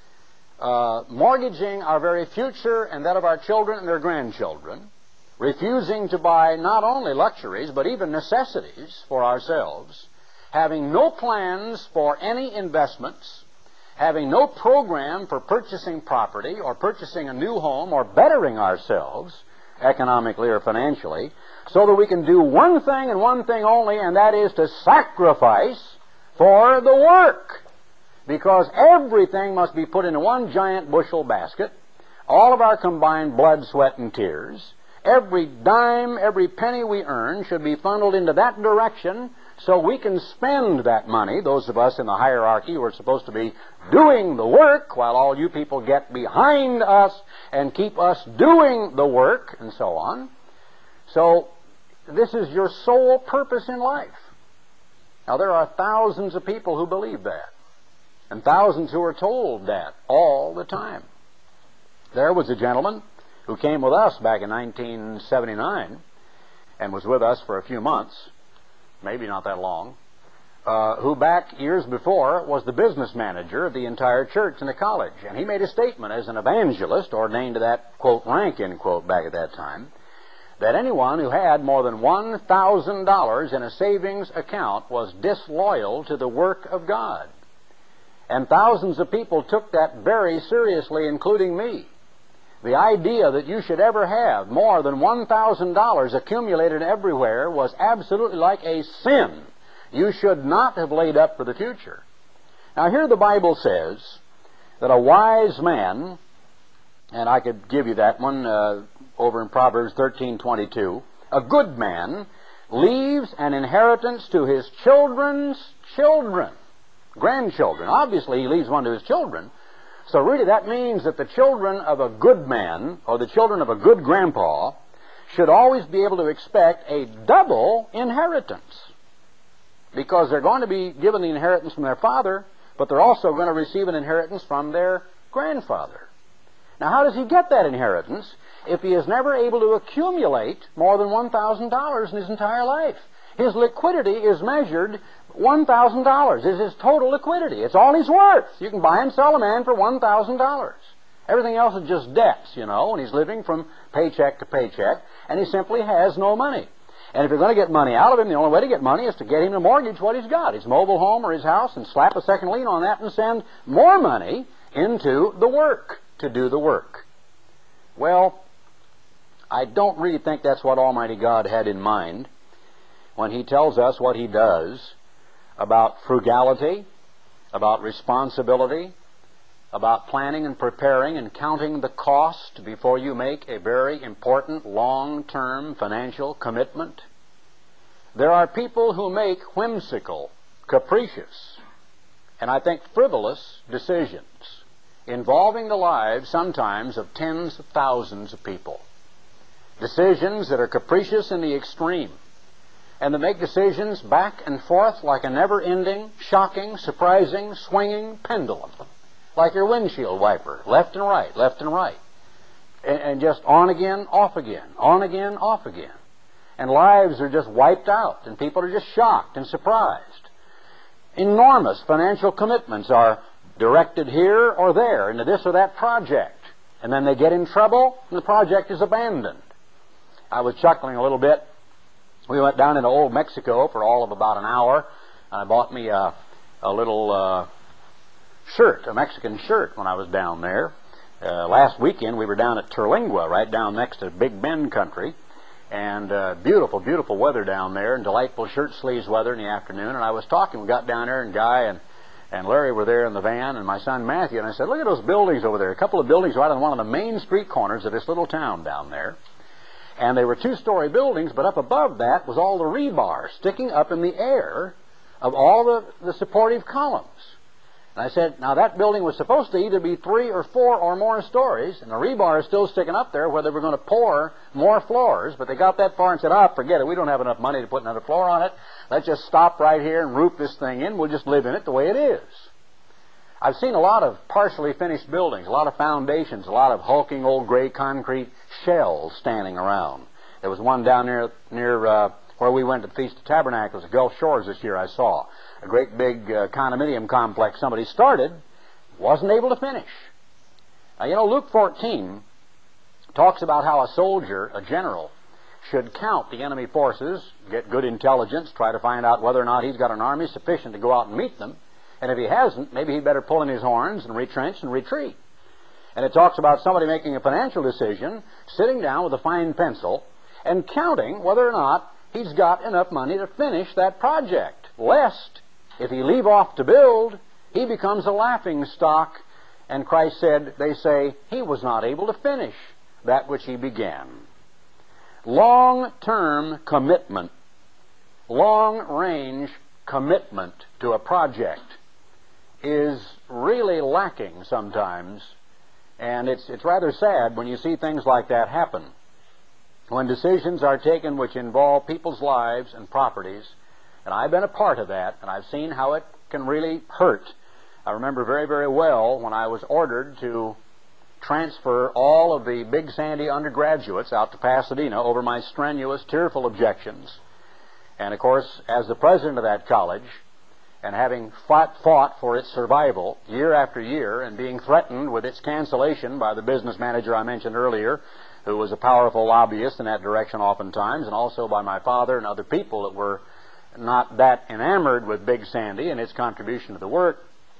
mortgaging our very future and that of our children and their grandchildren, refusing to buy not only luxuries but even necessities for ourselves, having no plans for any investments, having no program for purchasing property or purchasing a new home or bettering ourselves economically or financially, so that we can do one thing and one thing only, and that is to sacrifice for the work. Because everything must be put into one giant bushel basket, all of our combined blood, sweat, and tears. Every dime, every penny we earn should be funneled into that direction so we can spend that money, those of us in the hierarchy who are supposed to be doing the work, while all you people get behind us and keep us doing the work, and so on. So this is your sole purpose in life. Now, there are thousands of people who believe that, and thousands who are told that all the time. There was a gentleman who came with us back in 1979 and was with us for a few months, maybe not that long, who back years before was the business manager of the entire church and the college. And he made a statement as an evangelist, ordained to that, quote, rank, end quote, back at that time, that anyone who had more than $1,000 in a savings account was disloyal to the work of God. And thousands of people took that very seriously, including me. The idea that you should ever have more than $1,000 accumulated everywhere was absolutely like a sin. You should not have laid up for the future. Now, here the Bible says that a wise man, and I could give you that one over in Proverbs 13:22, a good man leaves an inheritance to his children's children, grandchildren. Obviously, he leaves one to his children. So really that means that the children of a good man, or the children of a good grandpa, should always be able to expect a double inheritance. Because they're going to be given the inheritance from their father, but they're also going to receive an inheritance from their grandfather. Now, how does he get that inheritance if he is never able to accumulate more than $1,000 in his entire life? His liquidity is measured $1,000 is his total liquidity. It's all he's worth. You can buy and sell a man for $1,000. Everything else is just debts, you know, and he's living from paycheck to paycheck, and he simply has no money. And if you're going to get money out of him, the only way to get money is to get him to mortgage what he's got, his mobile home or his house, and slap a second lien on that and send more money into the work, to do the work. Well, I don't really think that's what Almighty God had in mind when He tells us what He does about frugality, about responsibility, about planning and preparing and counting the cost before you make a very important long-term financial commitment. There are people who make whimsical, capricious, and I think frivolous decisions involving the lives sometimes of tens of thousands of people. Decisions that are capricious in the extreme, and that make decisions back and forth like a never-ending, shocking, surprising, swinging pendulum, like your windshield wiper, left and right, and just on again, off again, on again, off again. And lives are just wiped out, and people are just shocked and surprised. Enormous financial commitments are directed here or there into this or that project, and then they get in trouble, and the project is abandoned. I was chuckling a little bit. We went down into Old Mexico for all of about an hour, and I bought me a little shirt, a Mexican shirt, when I was down there. Last weekend we were down at Terlingua, right down next to Big Bend country, and beautiful, beautiful weather down there, and delightful shirt sleeves weather in the afternoon. And I was talking, we got down there, and Guy and Larry were there in the van, and my son Matthew, and I said, look at those buildings over there, a couple of buildings right on one of the main street corners of this little town down there. And they were two-story buildings, but up above that was all the rebar sticking up in the air of all the supportive columns. And I said, now that building was supposed to either be 3 or 4 or more stories, and the rebar is still sticking up there where they were going to pour more floors, but they got that far and said, forget it, we don't have enough money to put another floor on it. Let's just stop right here and roof this thing in. We'll just live in it the way it is. I've seen a lot of partially finished buildings, a lot of foundations, a lot of hulking old gray concrete shells standing around. There was one down near where we went to the Feast of Tabernacles at Gulf Shores this year I saw. A great big condominium complex somebody started, wasn't able to finish. Now, you know, Luke 14 talks about how a soldier, a general, should count the enemy forces, get good intelligence, try to find out whether or not he's got an army sufficient to go out and meet them. And if he hasn't, maybe he'd better pull in his horns and retrench and retreat. And it talks about somebody making a financial decision, sitting down with a fine pencil, and counting whether or not he's got enough money to finish that project, lest, if he leave off to build, he becomes a laughing stock. And Christ said, they say, he was not able to finish that which he began. Long-term commitment, long-range commitment to a project is really lacking sometimes, and it's rather sad when you see things like that happen. When decisions are taken which involve people's lives and properties, and I've been a part of that, and I've seen how it can really hurt. I remember very, very well when I was ordered to transfer all of the Big Sandy undergraduates out to Pasadena over my strenuous, tearful objections. And of course, as the president of that college, and having fought for its survival year after year, and being threatened with its cancellation by the business manager I mentioned earlier, who was a powerful lobbyist in that direction oftentimes, and also by my father and other people that were not that enamored with Big Sandy and its contribution to the work,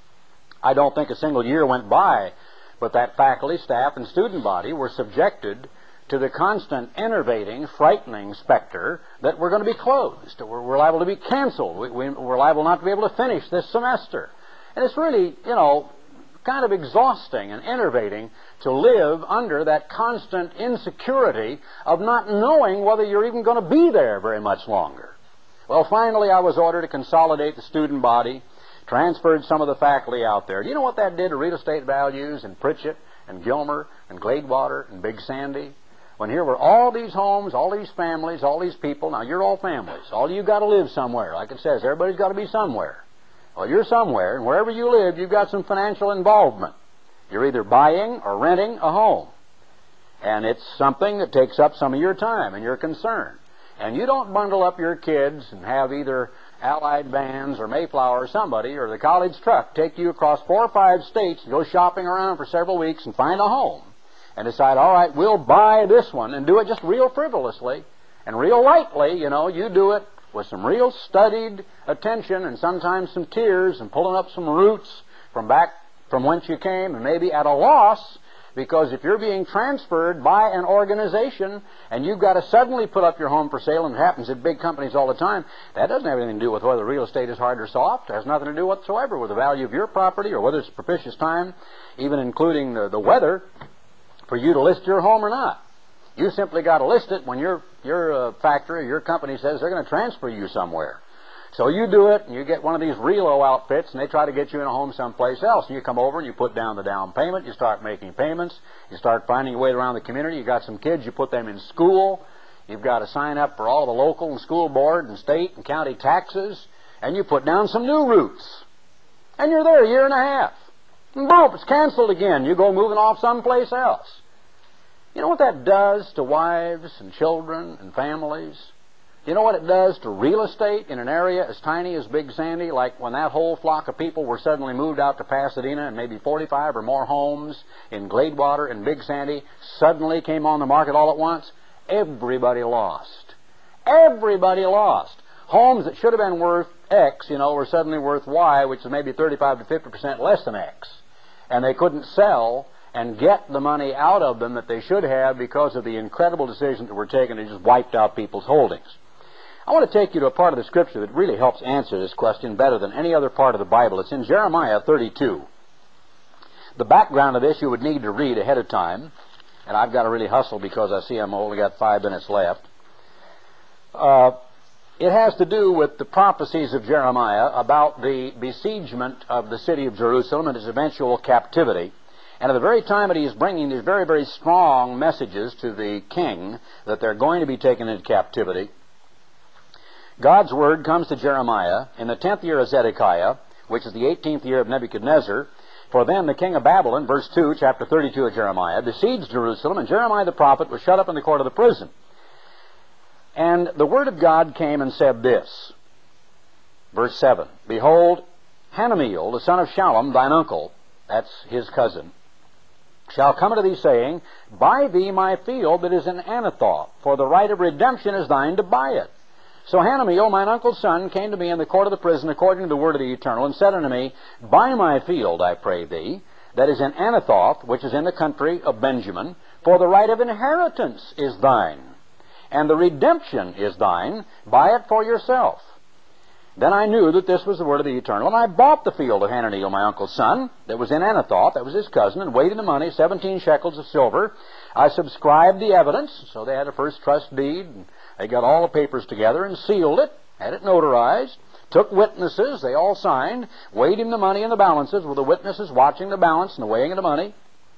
I don't think a single year went by but that faculty, staff, and student body were subjected to the constant, enervating, frightening specter that we're going to be closed, we're liable to be canceled, we're liable not to be able to finish this semester. And it's really, you know, kind of exhausting and enervating to live under that constant insecurity of not knowing whether you're even going to be there very much longer. Well, finally I was ordered to consolidate the student body, transferred some of the faculty out there. Do you know what that did to real estate values in Pritchett and Gilmer and Gladewater and Big Sandy? When here were all these homes, all these families, all these people. Now, you're all families. All of you got to live somewhere. Like it says, everybody's got to be somewhere. Well, you're somewhere, and wherever you live, you've got some financial involvement. You're either buying or renting a home. And it's something that takes up some of your time and your concern. And you don't bundle up your kids and have either Allied Vans or Mayflower or somebody or the college truck take you across 4 or 5 states and go shopping around for several weeks and find a home and decide, all right, we'll buy this one, and do it just real frivolously and real lightly. You know, you do it with some real studied attention and sometimes some tears and pulling up some roots from back from whence you came, and maybe at a loss, because if you're being transferred by an organization and you've got to suddenly put up your home for sale, and it happens at big companies all the time, that doesn't have anything to do with whether real estate is hard or soft. It has nothing to do whatsoever with the value of your property or whether it's a propitious time, even including the weather, for you to list your home or not. You simply got to list it when your factory or your company says they're going to transfer you somewhere. So you do it, and you get one of these Relo outfits, and they try to get you in a home someplace else. And you come over and you put down the down payment. You start making payments. You start finding your way around the community. You got some kids. You put them in school. You've got to sign up for all the local and school board and state and county taxes. And you put down some new roots. And you're there a year and a half. And boom, it's canceled again. You go moving off someplace else. You know what that does to wives and children and families? You know what it does to real estate in an area as tiny as Big Sandy? Like when that whole flock of people were suddenly moved out to Pasadena, and maybe 45 or more homes in Gladewater and Big Sandy suddenly came on the market all at once. Everybody lost. Everybody lost. Homes that should have been worth X, you know, were suddenly worth Y, which is maybe 35 to 50% less than X. And they couldn't sell and get the money out of them that they should have because of the incredible decisions that were taken that just wiped out people's holdings. I want to take you to a part of the Scripture that really helps answer this question better than any other part of the Bible. It's in Jeremiah 32. The background of this you would need to read ahead of time, and I've got to really hustle because I see I've only got 5 minutes left. It has to do with the prophecies of Jeremiah about the besiegement of the city of Jerusalem and its eventual captivity. And at the very time that he is bringing these very, very strong messages to the king that they're going to be taken into captivity, God's word comes to Jeremiah in the 10th year of Zedekiah, which is the 18th year of Nebuchadnezzar, For then the king of Babylon, verse 2, chapter 32 of Jeremiah, besieged Jerusalem, and Jeremiah the prophet was shut up in the court of the prison. And the word of God came and said this, verse 7, Behold, Hanameel, the son of Shallum, thine uncle, that's his cousin, shall come unto thee, saying, Buy thee my field that is in Anathoth, for the right of redemption is thine to buy it. So Hanameel, mine uncle's son, came to me in the court of the prison according to the word of the Eternal, and said unto me, Buy my field, I pray thee, that is in Anathoth, which is in the country of Benjamin, for the right of inheritance is thine, and the redemption is thine. Buy it for yourself. Then I knew that this was the word of the Eternal, and I bought the field of Hanameel, my uncle's son, that was in Anathoth, that was his cousin, and weighed in the money 17 shekels of silver. I subscribed the evidence, so they had a first trust deed, and they got all the papers together and sealed it, had it notarized, took witnesses, they all signed, weighed him the money in the balances with the witnesses watching the balance and the weighing of the money,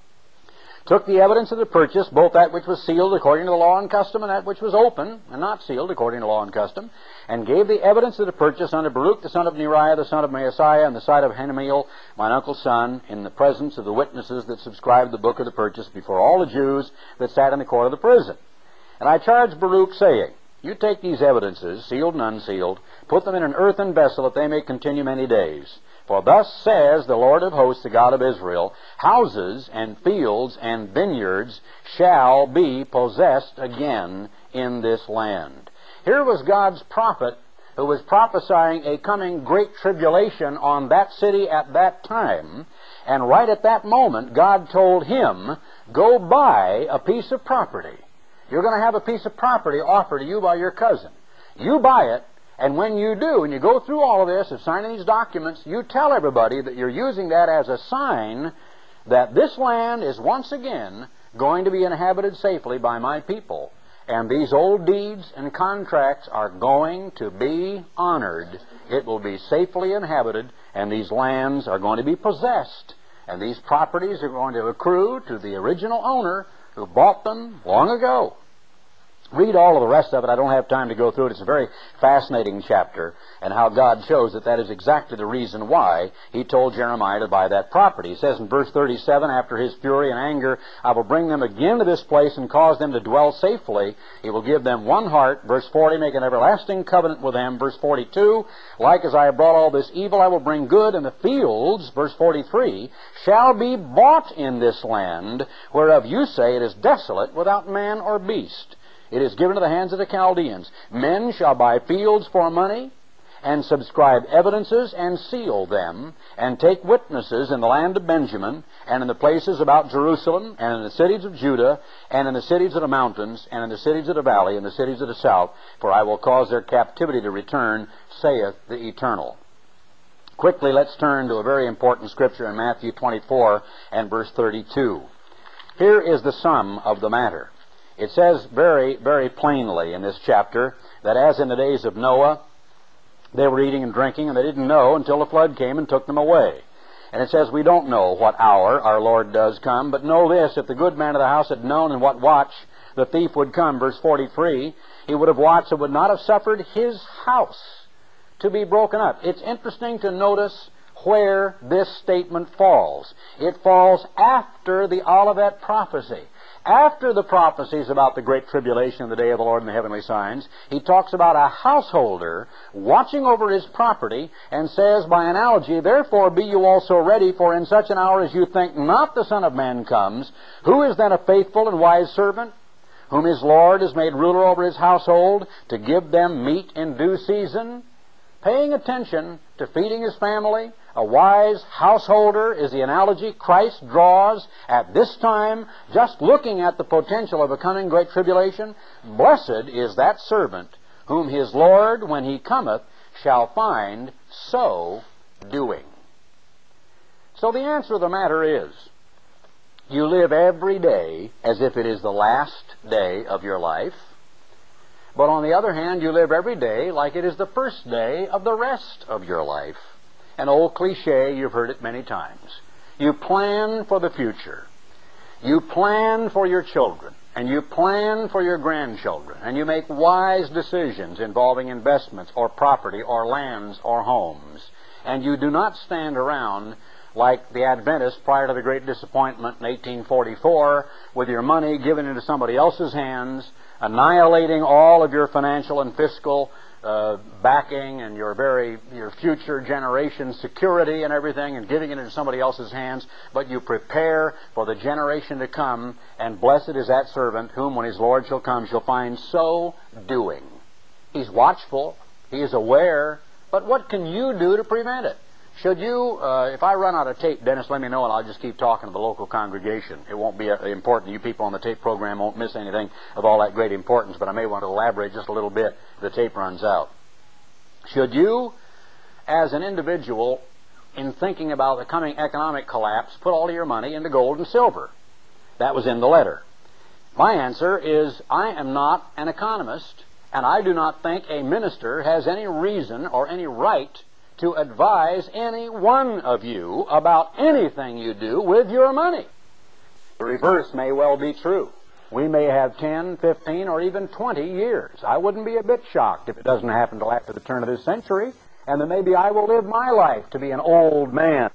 took the evidence of the purchase, both that which was sealed according to the law and custom and that which was open and not sealed according to law and custom, and gave the evidence of the purchase unto Baruch the son of Neriah, the son of Maaseiah, in the sight of Hanameel, mine uncle's son, in the presence of the witnesses that subscribed the book of the purchase before all the Jews that sat in the court of the prison. And I charged Baruch, saying, You take these evidences, sealed and unsealed, put them in an earthen vessel, that they may continue many days. For thus says the Lord of hosts, the God of Israel, Houses and fields and vineyards shall be possessed again in this land. Here was God's prophet who was prophesying a coming great tribulation on that city at that time. And right at that moment, God told him, Go buy a piece of property. You're going to have a piece of property offered to you by your cousin. You buy it, and when you do, and you go through all of this of signing these documents, you tell everybody that you're using that as a sign that this land is once again going to be inhabited safely by my people. And these old deeds and contracts are going to be honored. It will be safely inhabited, and these lands are going to be possessed. And these properties are going to accrue to the original owner who bought them long ago. Read all of the rest of it. I don't have time to go through it. It's a very fascinating chapter, and how God shows that that is exactly the reason why He told Jeremiah to buy that property. He says in verse 37, After His fury and anger, I will bring them again to this place and cause them to dwell safely. He will give them one heart. Verse 40, Make an everlasting covenant with them. Verse 42, Like as I have brought all this evil, I will bring good, and the fields, verse 43, shall be bought in this land, whereof you say it is desolate without man or beast. It is given to the hands of the Chaldeans. Men shall buy fields for money, and subscribe evidences, and seal them, and take witnesses in the land of Benjamin, and in the places about Jerusalem, and in the cities of Judah, and in the cities of the mountains, and in the cities of the valley, and the cities of the south, for I will cause their captivity to return, saith the Eternal. Quickly, let's turn to a very important scripture in Matthew 24 and verse 32. Here is the sum of the matter. It says very, very plainly in this chapter that as in the days of Noah, they were eating and drinking, and they didn't know until the flood came and took them away. And it says, we don't know what hour our Lord does come, but know this, if the good man of the house had known in what watch the thief would come, verse 43, he would have watched and would not have suffered his house to be broken up. It's interesting to notice where this statement falls. It falls after the Olivet prophecy. After the prophecies about the great tribulation in the day of the Lord and the heavenly signs, he talks about a householder watching over his property and says by analogy, Therefore be you also ready, for in such an hour as you think not the Son of Man comes. Who is then a faithful and wise servant, whom his Lord has made ruler over his household, to give them meat in due season? Paying attention to feeding his family, a wise householder is the analogy Christ draws at this time, just looking at the potential of a coming great tribulation. Blessed is that servant whom his Lord, when he cometh, shall find so doing. So the answer to the matter is, you live every day as if it is the last day of your life. But on the other hand, you live every day like it is the first day of the rest of your life. An old cliche, you've heard it many times. You plan for the future. You plan for your children. And you plan for your grandchildren. And you make wise decisions involving investments or property or lands or homes. And you do not stand around like the Adventists prior to the Great Disappointment in 1844, with your money given into somebody else's hands, annihilating all of your financial and fiscal backing and your future generation's security and everything, and giving it into somebody else's hands, but you prepare for the generation to come, and blessed is that servant whom, when his Lord shall come, shall find so doing. He's watchful, he is aware, but what can you do to prevent it? Should you, if I run out of tape, Dennis, let me know and I'll just keep talking to the local congregation. It won't be important. You people on the tape program won't miss anything of all that great importance, but I may want to elaborate just a little bit if the tape runs out. Should you, as an individual, in thinking about the coming economic collapse, put all of your money into gold and silver? That was in the letter. My answer is, I am not an economist, and I do not think a minister has any reason or any right to advise any one of you about anything you do with your money. The reverse may well be true. We may have 10, 15, or even 20 years. I wouldn't be a bit shocked if it doesn't happen till after the turn of this century, and then maybe I will live my life to be an old man.